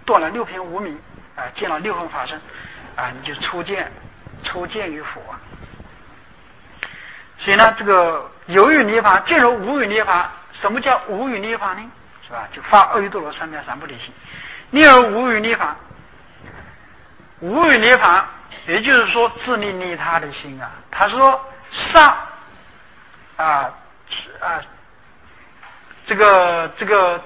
断了6品无明啊，见了6分法身啊，你就初见于佛啊。所以呢，这个有余涅槃进入无余涅槃。什么叫无余涅槃呢？是吧？就发阿耨多罗三藐三菩提心，念而无余涅槃。无余涅槃，也就是说自利利他的心啊。他说上这个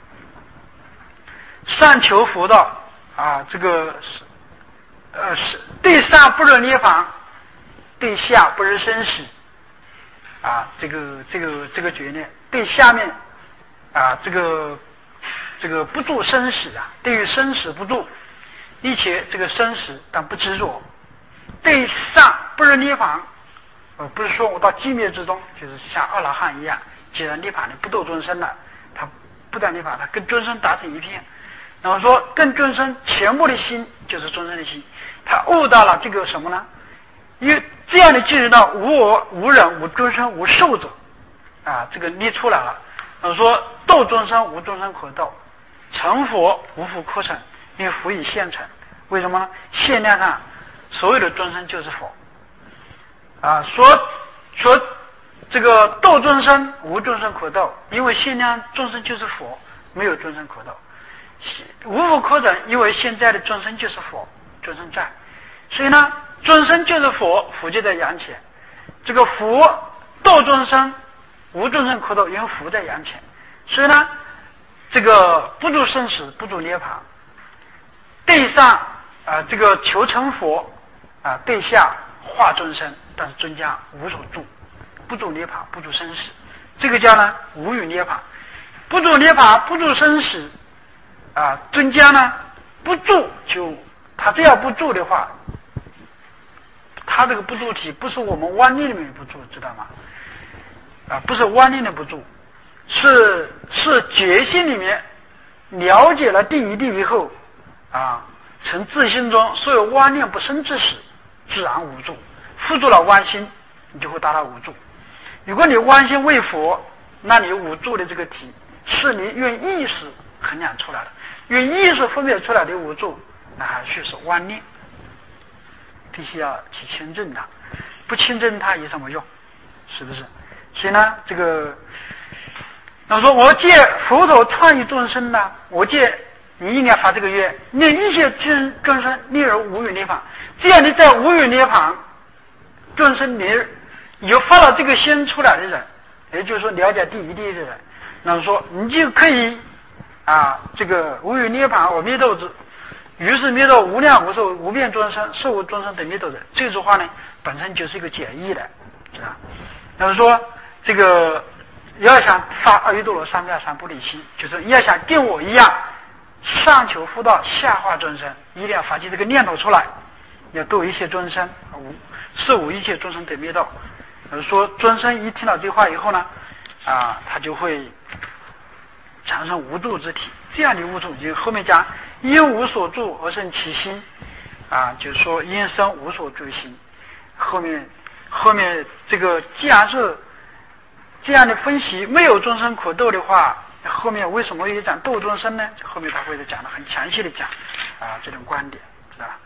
上求佛道啊，这个是对上不是涅槃，对下不是生死啊，这个觉念，对下面啊这个不住生死啊，对于生死不住，一切这个生死但不执着，对上不是涅槃，不是说我到寂灭之中，就是像阿罗汉一样，既然涅槃的不堕众生了，他不但涅槃，他跟众生打成一片。然后说跟众生全部的心就是众生的心，他悟到了这个什么呢？因为这样的进入到无我、无人、无众生、无寿者啊，这个列出来了。然后说度众生无众生可度，成佛无复可成，因为佛已现成。为什么呢？现量上所有的众生就是佛啊，说这个度众生无众生可度，因为现量众生就是佛，没有众生可度。无复可成，因为现在的众生就是佛，众生在，所以呢，众生就是佛，佛就在眼前。这个佛度众生，无众生可度，因为佛在眼前。所以呢，这个不住生死，不住涅槃。对上这个求成佛啊，对下化众生，但是尊家无所住，不住涅槃，不住生死。这个叫呢无余涅槃，不住涅槃，不住生死。啊，尊家呢不住，就他只要不住的话，他这个不住体不是我们观念里面不住，知道吗？啊，不是观念的不住，是觉性里面了解了第一地以后啊，从自心中所有观念不生之时，自然无住。附住了观心，你就会达到无住。如果你观心为佛，那你无住的这个体是你用意识衡量出来的。用意识分别出来的无助，那还需是观念，必须要去亲证它，不亲证它有什么用？是不是？所以呢，这个，那说我借佛陀创意众生呢，我借你应该发这个愿，念一切众生念而无余涅槃，这样你在无余涅槃众生念有发了这个心出来的人，也就是说了解第一地的人，那说你就可以。啊，这个无余涅槃我灭度之，于是灭度无量无数无边众生，受无众生等灭度的。这句话呢，本身就是一个简易的，是吧？那么说，这个要想发阿耨多罗三藐三菩提心，就是要想跟我一样，上求佛道，下化众生，一定要发起这个念头出来，要度一切众生，是无一切众生等灭度。说众生一听到这话以后呢，啊，他就会产生无住之体，这样的无住就后面讲因无所住而生其心啊，就是说因生无所住心。后面这个既然是这样的分析，没有众生可度的话，后面为什么有讲度众生呢？后面他会讲的很详细的讲啊这种观点，是吧？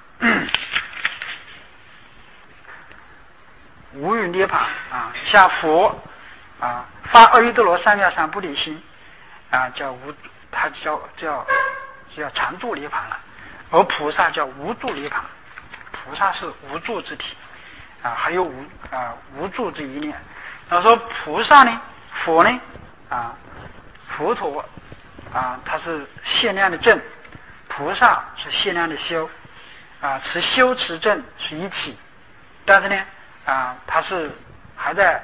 无余涅槃啊，像佛啊发阿耨多罗三藐三菩提心啊，叫无，它叫常住涅槃了。而菩萨叫无住涅槃，菩萨是无住之体啊，还有无住之一念。然后说菩萨呢，佛呢啊，佛陀啊，他是限量的正，菩萨是限量的修啊，持修持正是一体，但是呢啊，他是还在，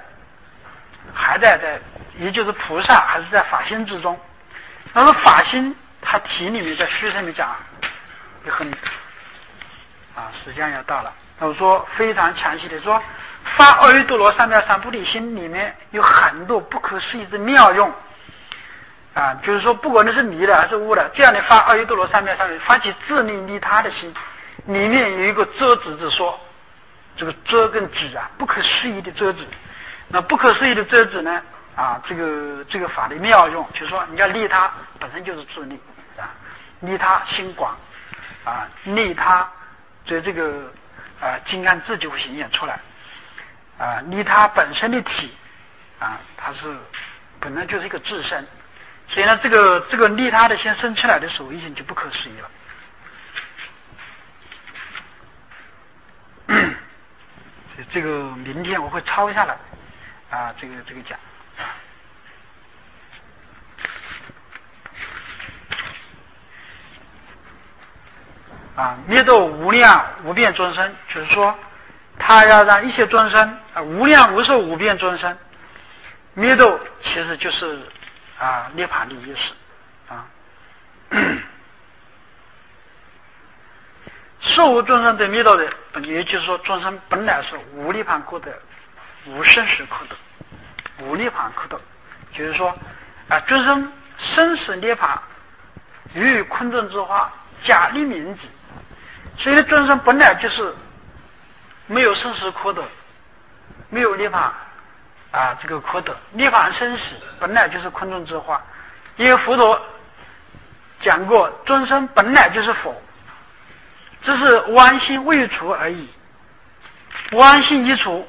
也就是菩萨还是在法心之中。那么法心，他体里面在序上面讲，也很时间要到了。那我说非常详细的说，发阿耨多罗三藐三菩提心里面有很多不可思议的妙用啊，就是说不管你是迷的还是悟的，这样的发阿耨多罗三藐三，发起自利利他的心，里面有一个遮止之说。这个遮跟止啊，不可思议的遮止。那不可思议的遮止呢啊，这个法的妙用，就是说你要利他本身就是自利啊。 利他心广利他，这个金刚智就会显现出来利他本身的体它是本来就是一个自身，所以呢这个利他的先生出来的时候已经就不可思议了。这个明天我会抄下来这个讲灭度无量无边众生，就是说他要让一切众生无量无寿无边众生灭度，其实就是涅槃的意思寿无众生得灭度的，也就是说众生本来是无涅槃可得，无生死可得，无涅槃可得，就是说众生生死涅槃于空中之花假立名字，所以呢众生本来就是没有生死可得，没有涅槃这个可得，涅槃生死本来就是空中之花。因为佛陀讲过众生本来就是佛，只是妄心未除而已，妄心一除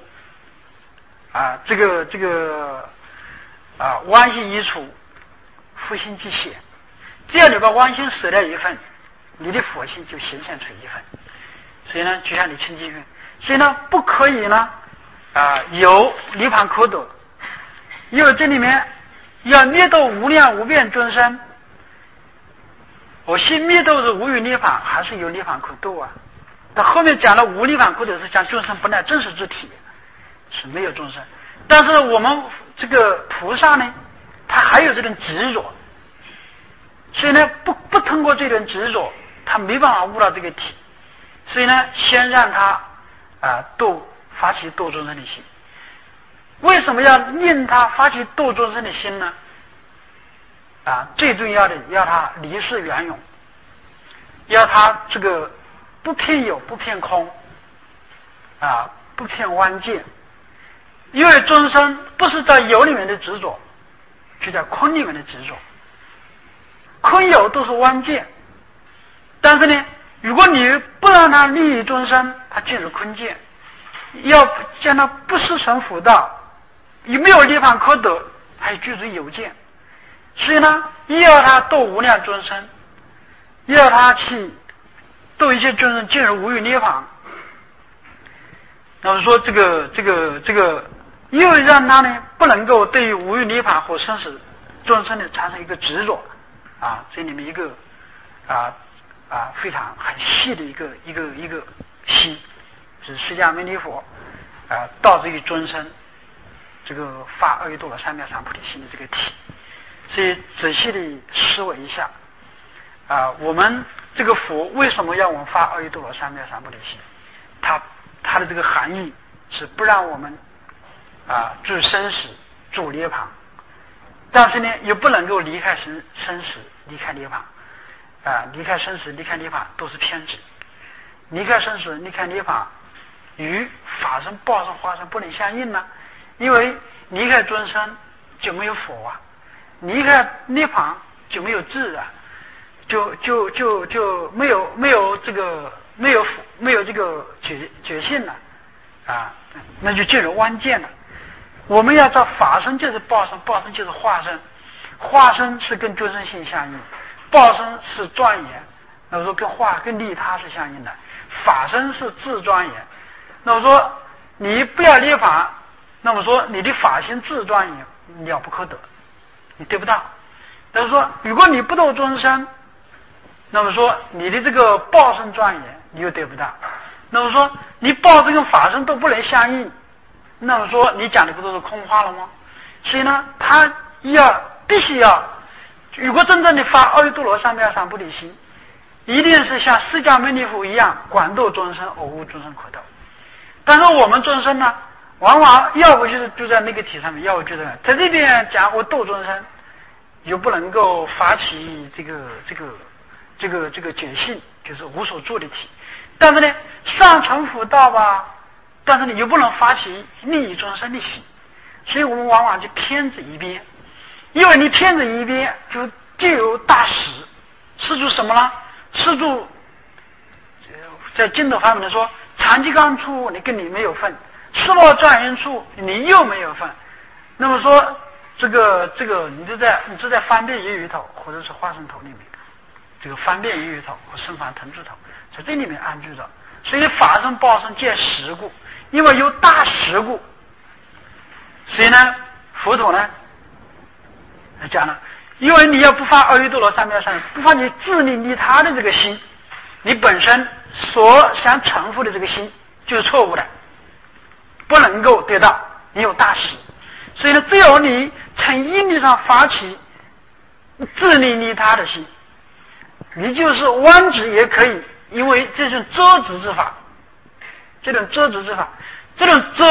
妄心一除佛心即显，只要你把妄心舍掉一份，你的佛性就显现出一份。所以呢就像你清净心，所以呢不可以呢有涅槃可得，因为这里面要灭度无量无边众生，我心灭度是无有涅槃，还是有涅槃可度他后面讲了无涅槃可得是讲众生本来真实之体是没有众生，但是我们这个菩萨呢他还有这种执着，所以呢不通过这种执着他没办法悟到这个体，所以呢先让他发起度众生的心。为什么要令他发起度众生的心呢最重要的要他离世圆融，要他这个不偏有不偏空不偏妄见，因为众生不是在有里面的执着，就在空里面的执着，空有都是妄见，但是呢如果你不让他利益众生，他进入空见，要将他不失成佛道，有没有涅槃可得，还居住有见，所以呢要他度无量众生，要他去度一切众生进入无有涅槃。那么说这个又让他呢不能够对于无有涅槃或生死众生呢产生一个执着这里面一个非常很细的一个心，是释迦牟尼佛导致于众生这个发阿耨多罗三藐三菩提心的这个体。所以仔细的思维一下我们这个佛为什么要我们发阿耨多罗三藐三菩提心，它的这个含义是不让我们住生死住涅槃，但是呢又不能够离开生死离开涅槃离开生死离开涅槃都是偏执，离开生死离开涅槃与法身报身化身不能相应呢，因为离开众生就没有佛离开涅槃就没有智就没有这个没有这个觉性了那就进入妄见了。我们要找法身就是报身，报身就是化身，化身是跟众生性相应，报身是庄严，那么说跟利他是相应的，法身是自庄严。那么说你不要涅槃，那么说你的法性自庄严了不可得，你得不到。但是说如果你不度众生，那么说你的这个报身庄严你又得不到。那么说你报身跟法身都不能相应，那么说你讲的不都是空话了吗？所以呢他必须要，如果真正的发阿耨多罗三藐三菩提心，一定是像释迦牟尼佛一样广度众生而无众生可度。但是我们众生呢往往要不就是住在那个体上面，要不就在这边讲我度众生，又不能够发起这个觉性，就是无所住的体。但是呢上乘佛道但是你又不能发起利益众生的心，所以我们往往就偏执一边，因为你偏执一边就有大死， 是主什么呢？是主在净土方面说，长吉刚处你跟你没有份，失落转缘处你又没有份。那么说这个你就在方便业余头或者是化身头里面，这个方便业余头和身法腾智头在这里面安居着。所以法身报身见实故，因为有大实故，所以呢佛陀呢讲了，因为你要不发阿耨多罗三藐三，不发你自利利他的这个心，你本身所想成佛的这个心就是错误的，不能够得到，你有大实。所以呢，只有你从因力上发起自利利他的心，你就是弯指也可以，因为这是遮止之法，这种遮止之法，这种遮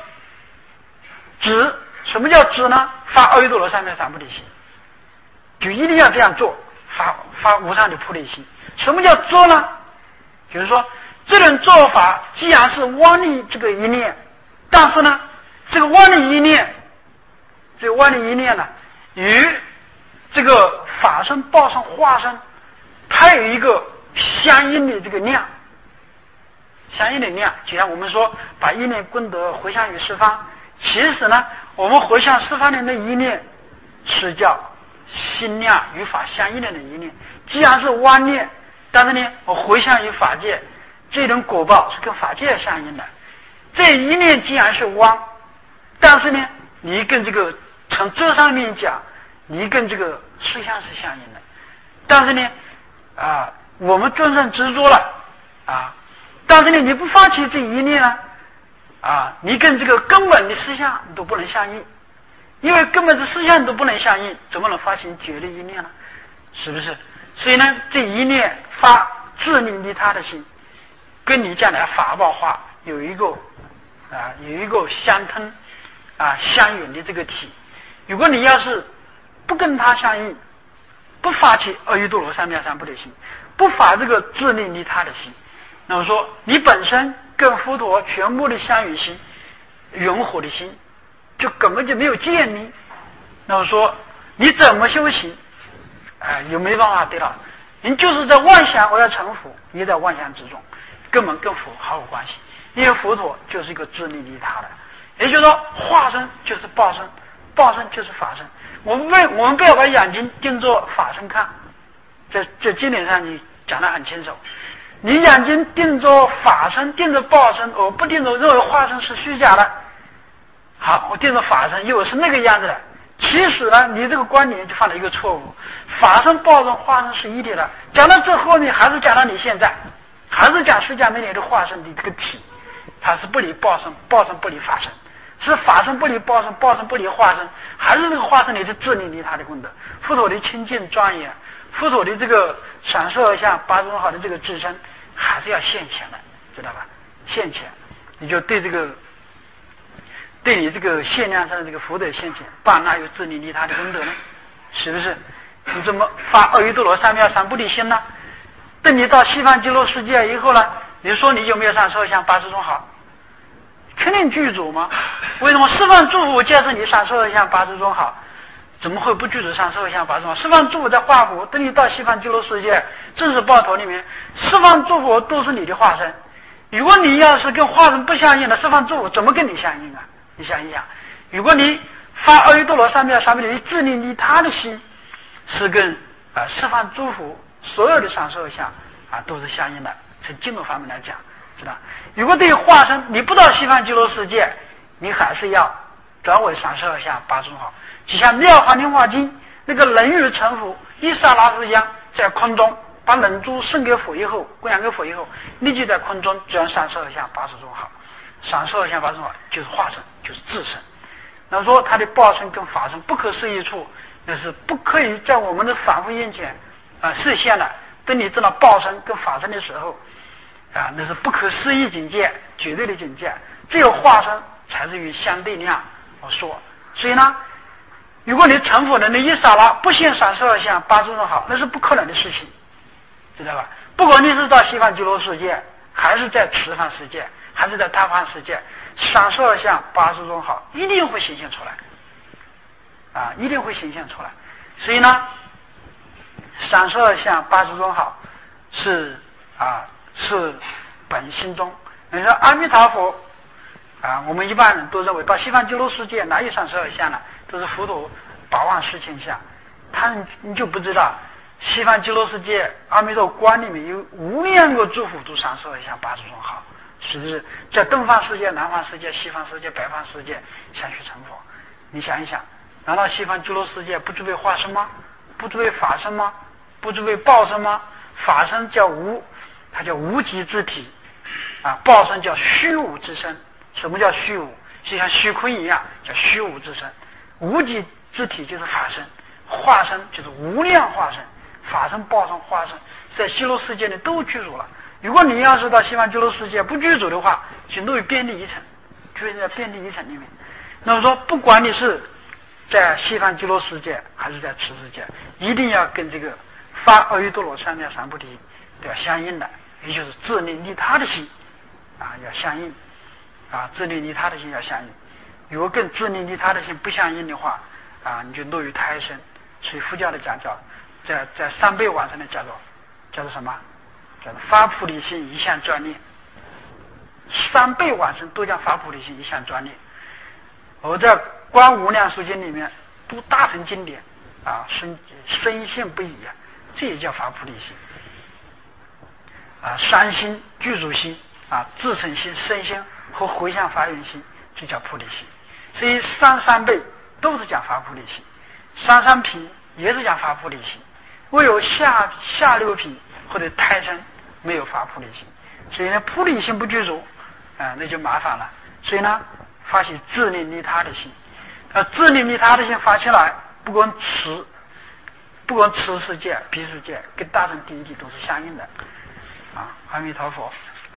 止，什么叫止呢？发阿耨多罗三藐三菩提心，就一定要这样做，发无上的菩提心。什么叫遮呢？就是说这种做法既然是妄力这个一念，但是呢这个妄力一念，这个妄力一念呢与这个法身报身化身它有一个相应的这个量，相应的量。就像我们说把一念功德回向于十方，其实呢我们回向十方的那一念是叫心量与法相应的那一念。既然是妄念，但是呢我回向于法界，这种果报是跟法界相应的。这一念既然是妄，但是呢你跟这个从这上面讲，你跟这个实相是相应的。但是呢我们真正执着了但是呢你不发起这一念呢你跟这个根本的实相都不能相应，因为根本的实相都不能相应，怎么能发行觉的一念呢？是不是？所以呢这一念发自利利他的心，跟你将来法报化有一个相通相远的这个体。如果你要是不跟他相应，不发起阿耨多罗三藐三菩提心，不发这个自利利他的心，那么说你本身跟佛陀全部的相与心、融合的心就根本就没有建立。那么说你怎么修行又没办法得到，你就是在妄想我要成佛，你在妄想之中，根本跟佛毫无关系。因为佛陀就是一个自利利他的，也就是说化身就是报身，报身就是法身。我们不要把眼睛盯着法身看，这经典上你讲得很清楚。你眼睛盯着法身，盯着报身，我不盯着认为化身是虚假的，好，我盯着法身又是那个样子的。其实呢你这个观点就犯了一个错误，法身报身化身是一体的，讲到最后你还是讲到你现在，还是讲释迦牟尼的化身的这个体，它是不离报身，报身不离法身，是法身不离报身，报身不离化身，还是这个化身里的自利利他的功德。佛陀的清净庄严，佛陀的这个闪烁像八种好的这个自身还是要现前的，知道吧？现前你就对你这个限量上的这个福德现前，把哪有自利利他的功德呢？是不是？你怎么发阿耨多罗三藐三菩提心呢？等你到西方极乐世界以后呢，你说你有没有上寿像八十种好？肯定具足吗？为什么十方诸佛皆是你上寿像八十种好？怎么会不具足上寿像八十种好？十方诸佛在化佛，等你到西方极乐世界正式报头里面，十方诸佛都是你的化身。如果你要是跟化身不相应的，十方诸佛怎么跟你相应啊？你想一想，如果你发阿耨多罗三藐三菩提心，自利利他的心是跟十方诸佛所有的上寿像都是相应的。从经络方面来讲，知道？如果对于化身你不到西方极乐世界，你还是要转为上寿像八种好。就像《妙法莲华经》那个人欲成佛，一刹那之间在空中把人珠送给佛以后，供养给佛以后，立即在空中转上寿像八十种好。上寿像八十种好就是化身，就是自身。那么说他的报身跟法身不可思议处，那是不可以在我们的凡夫眼前实现的。等你知道报身跟法身的时候那是不可思议境界，绝对的境界。只有化身才是与相对量我说。所以呢，如果你成佛的那一刹那不现上寿像八十种好，那是不可能的事情，知道吧？不管你是到西方极乐世界，还是在十方世界，还是在他方世界，上寿像八十种好一定会显现出来一定会显现出来。所以呢 32相80种好是本心中。你说阿弥陀佛我们一般人都认为到西方极乐世界哪有32相呢？都是佛陀8万4千相。你就不知道西方极乐世界阿弥陀观里面有无量个诸佛都32相80种好，是不是在东方世界、南方世界、西方世界、北方世界相续成佛？你想一想，难道西方极乐世界不具备化身吗？不具备法身吗？不具备报身吗？法身叫无，它叫无极之体报身叫虚无之身。什么叫虚无？就像虚空一样，叫虚无之身。无极之体就是法身，化身就是无量化身，法身、报身、化身在极乐世界里都居住了。如果你要是到西方极乐世界不居住的话，就落于遍地一层，居住在遍地一层里面。那么说，不管你是在西方极乐世界还是在此世界，一定要跟这个发阿耨多罗三藐三菩提要相应的，也就是自利利他的心要相应自利利他的心要相应。如果跟自利利他的心不相应的话你就落于胎生。所以佛教的讲叫在三倍往生的叫做什么？叫做发菩提心一向专念。3倍往生都叫发菩提心一向专念。我在观无量寿经里面读大乘经典深信不疑这也叫发菩提心三心、具足心自诚心、身心和回向发愿心，这叫菩提心。所以三倍都是讲发菩提心，三品也是讲发菩提心，唯有下6品或者胎生没有发菩提心。所以呢，菩提心不具足那就麻烦了。所以呢，发起自利利他的心自利利他的心发起来，不管此世界、彼世界，跟大乘第一地都是相应的阿弥陀佛。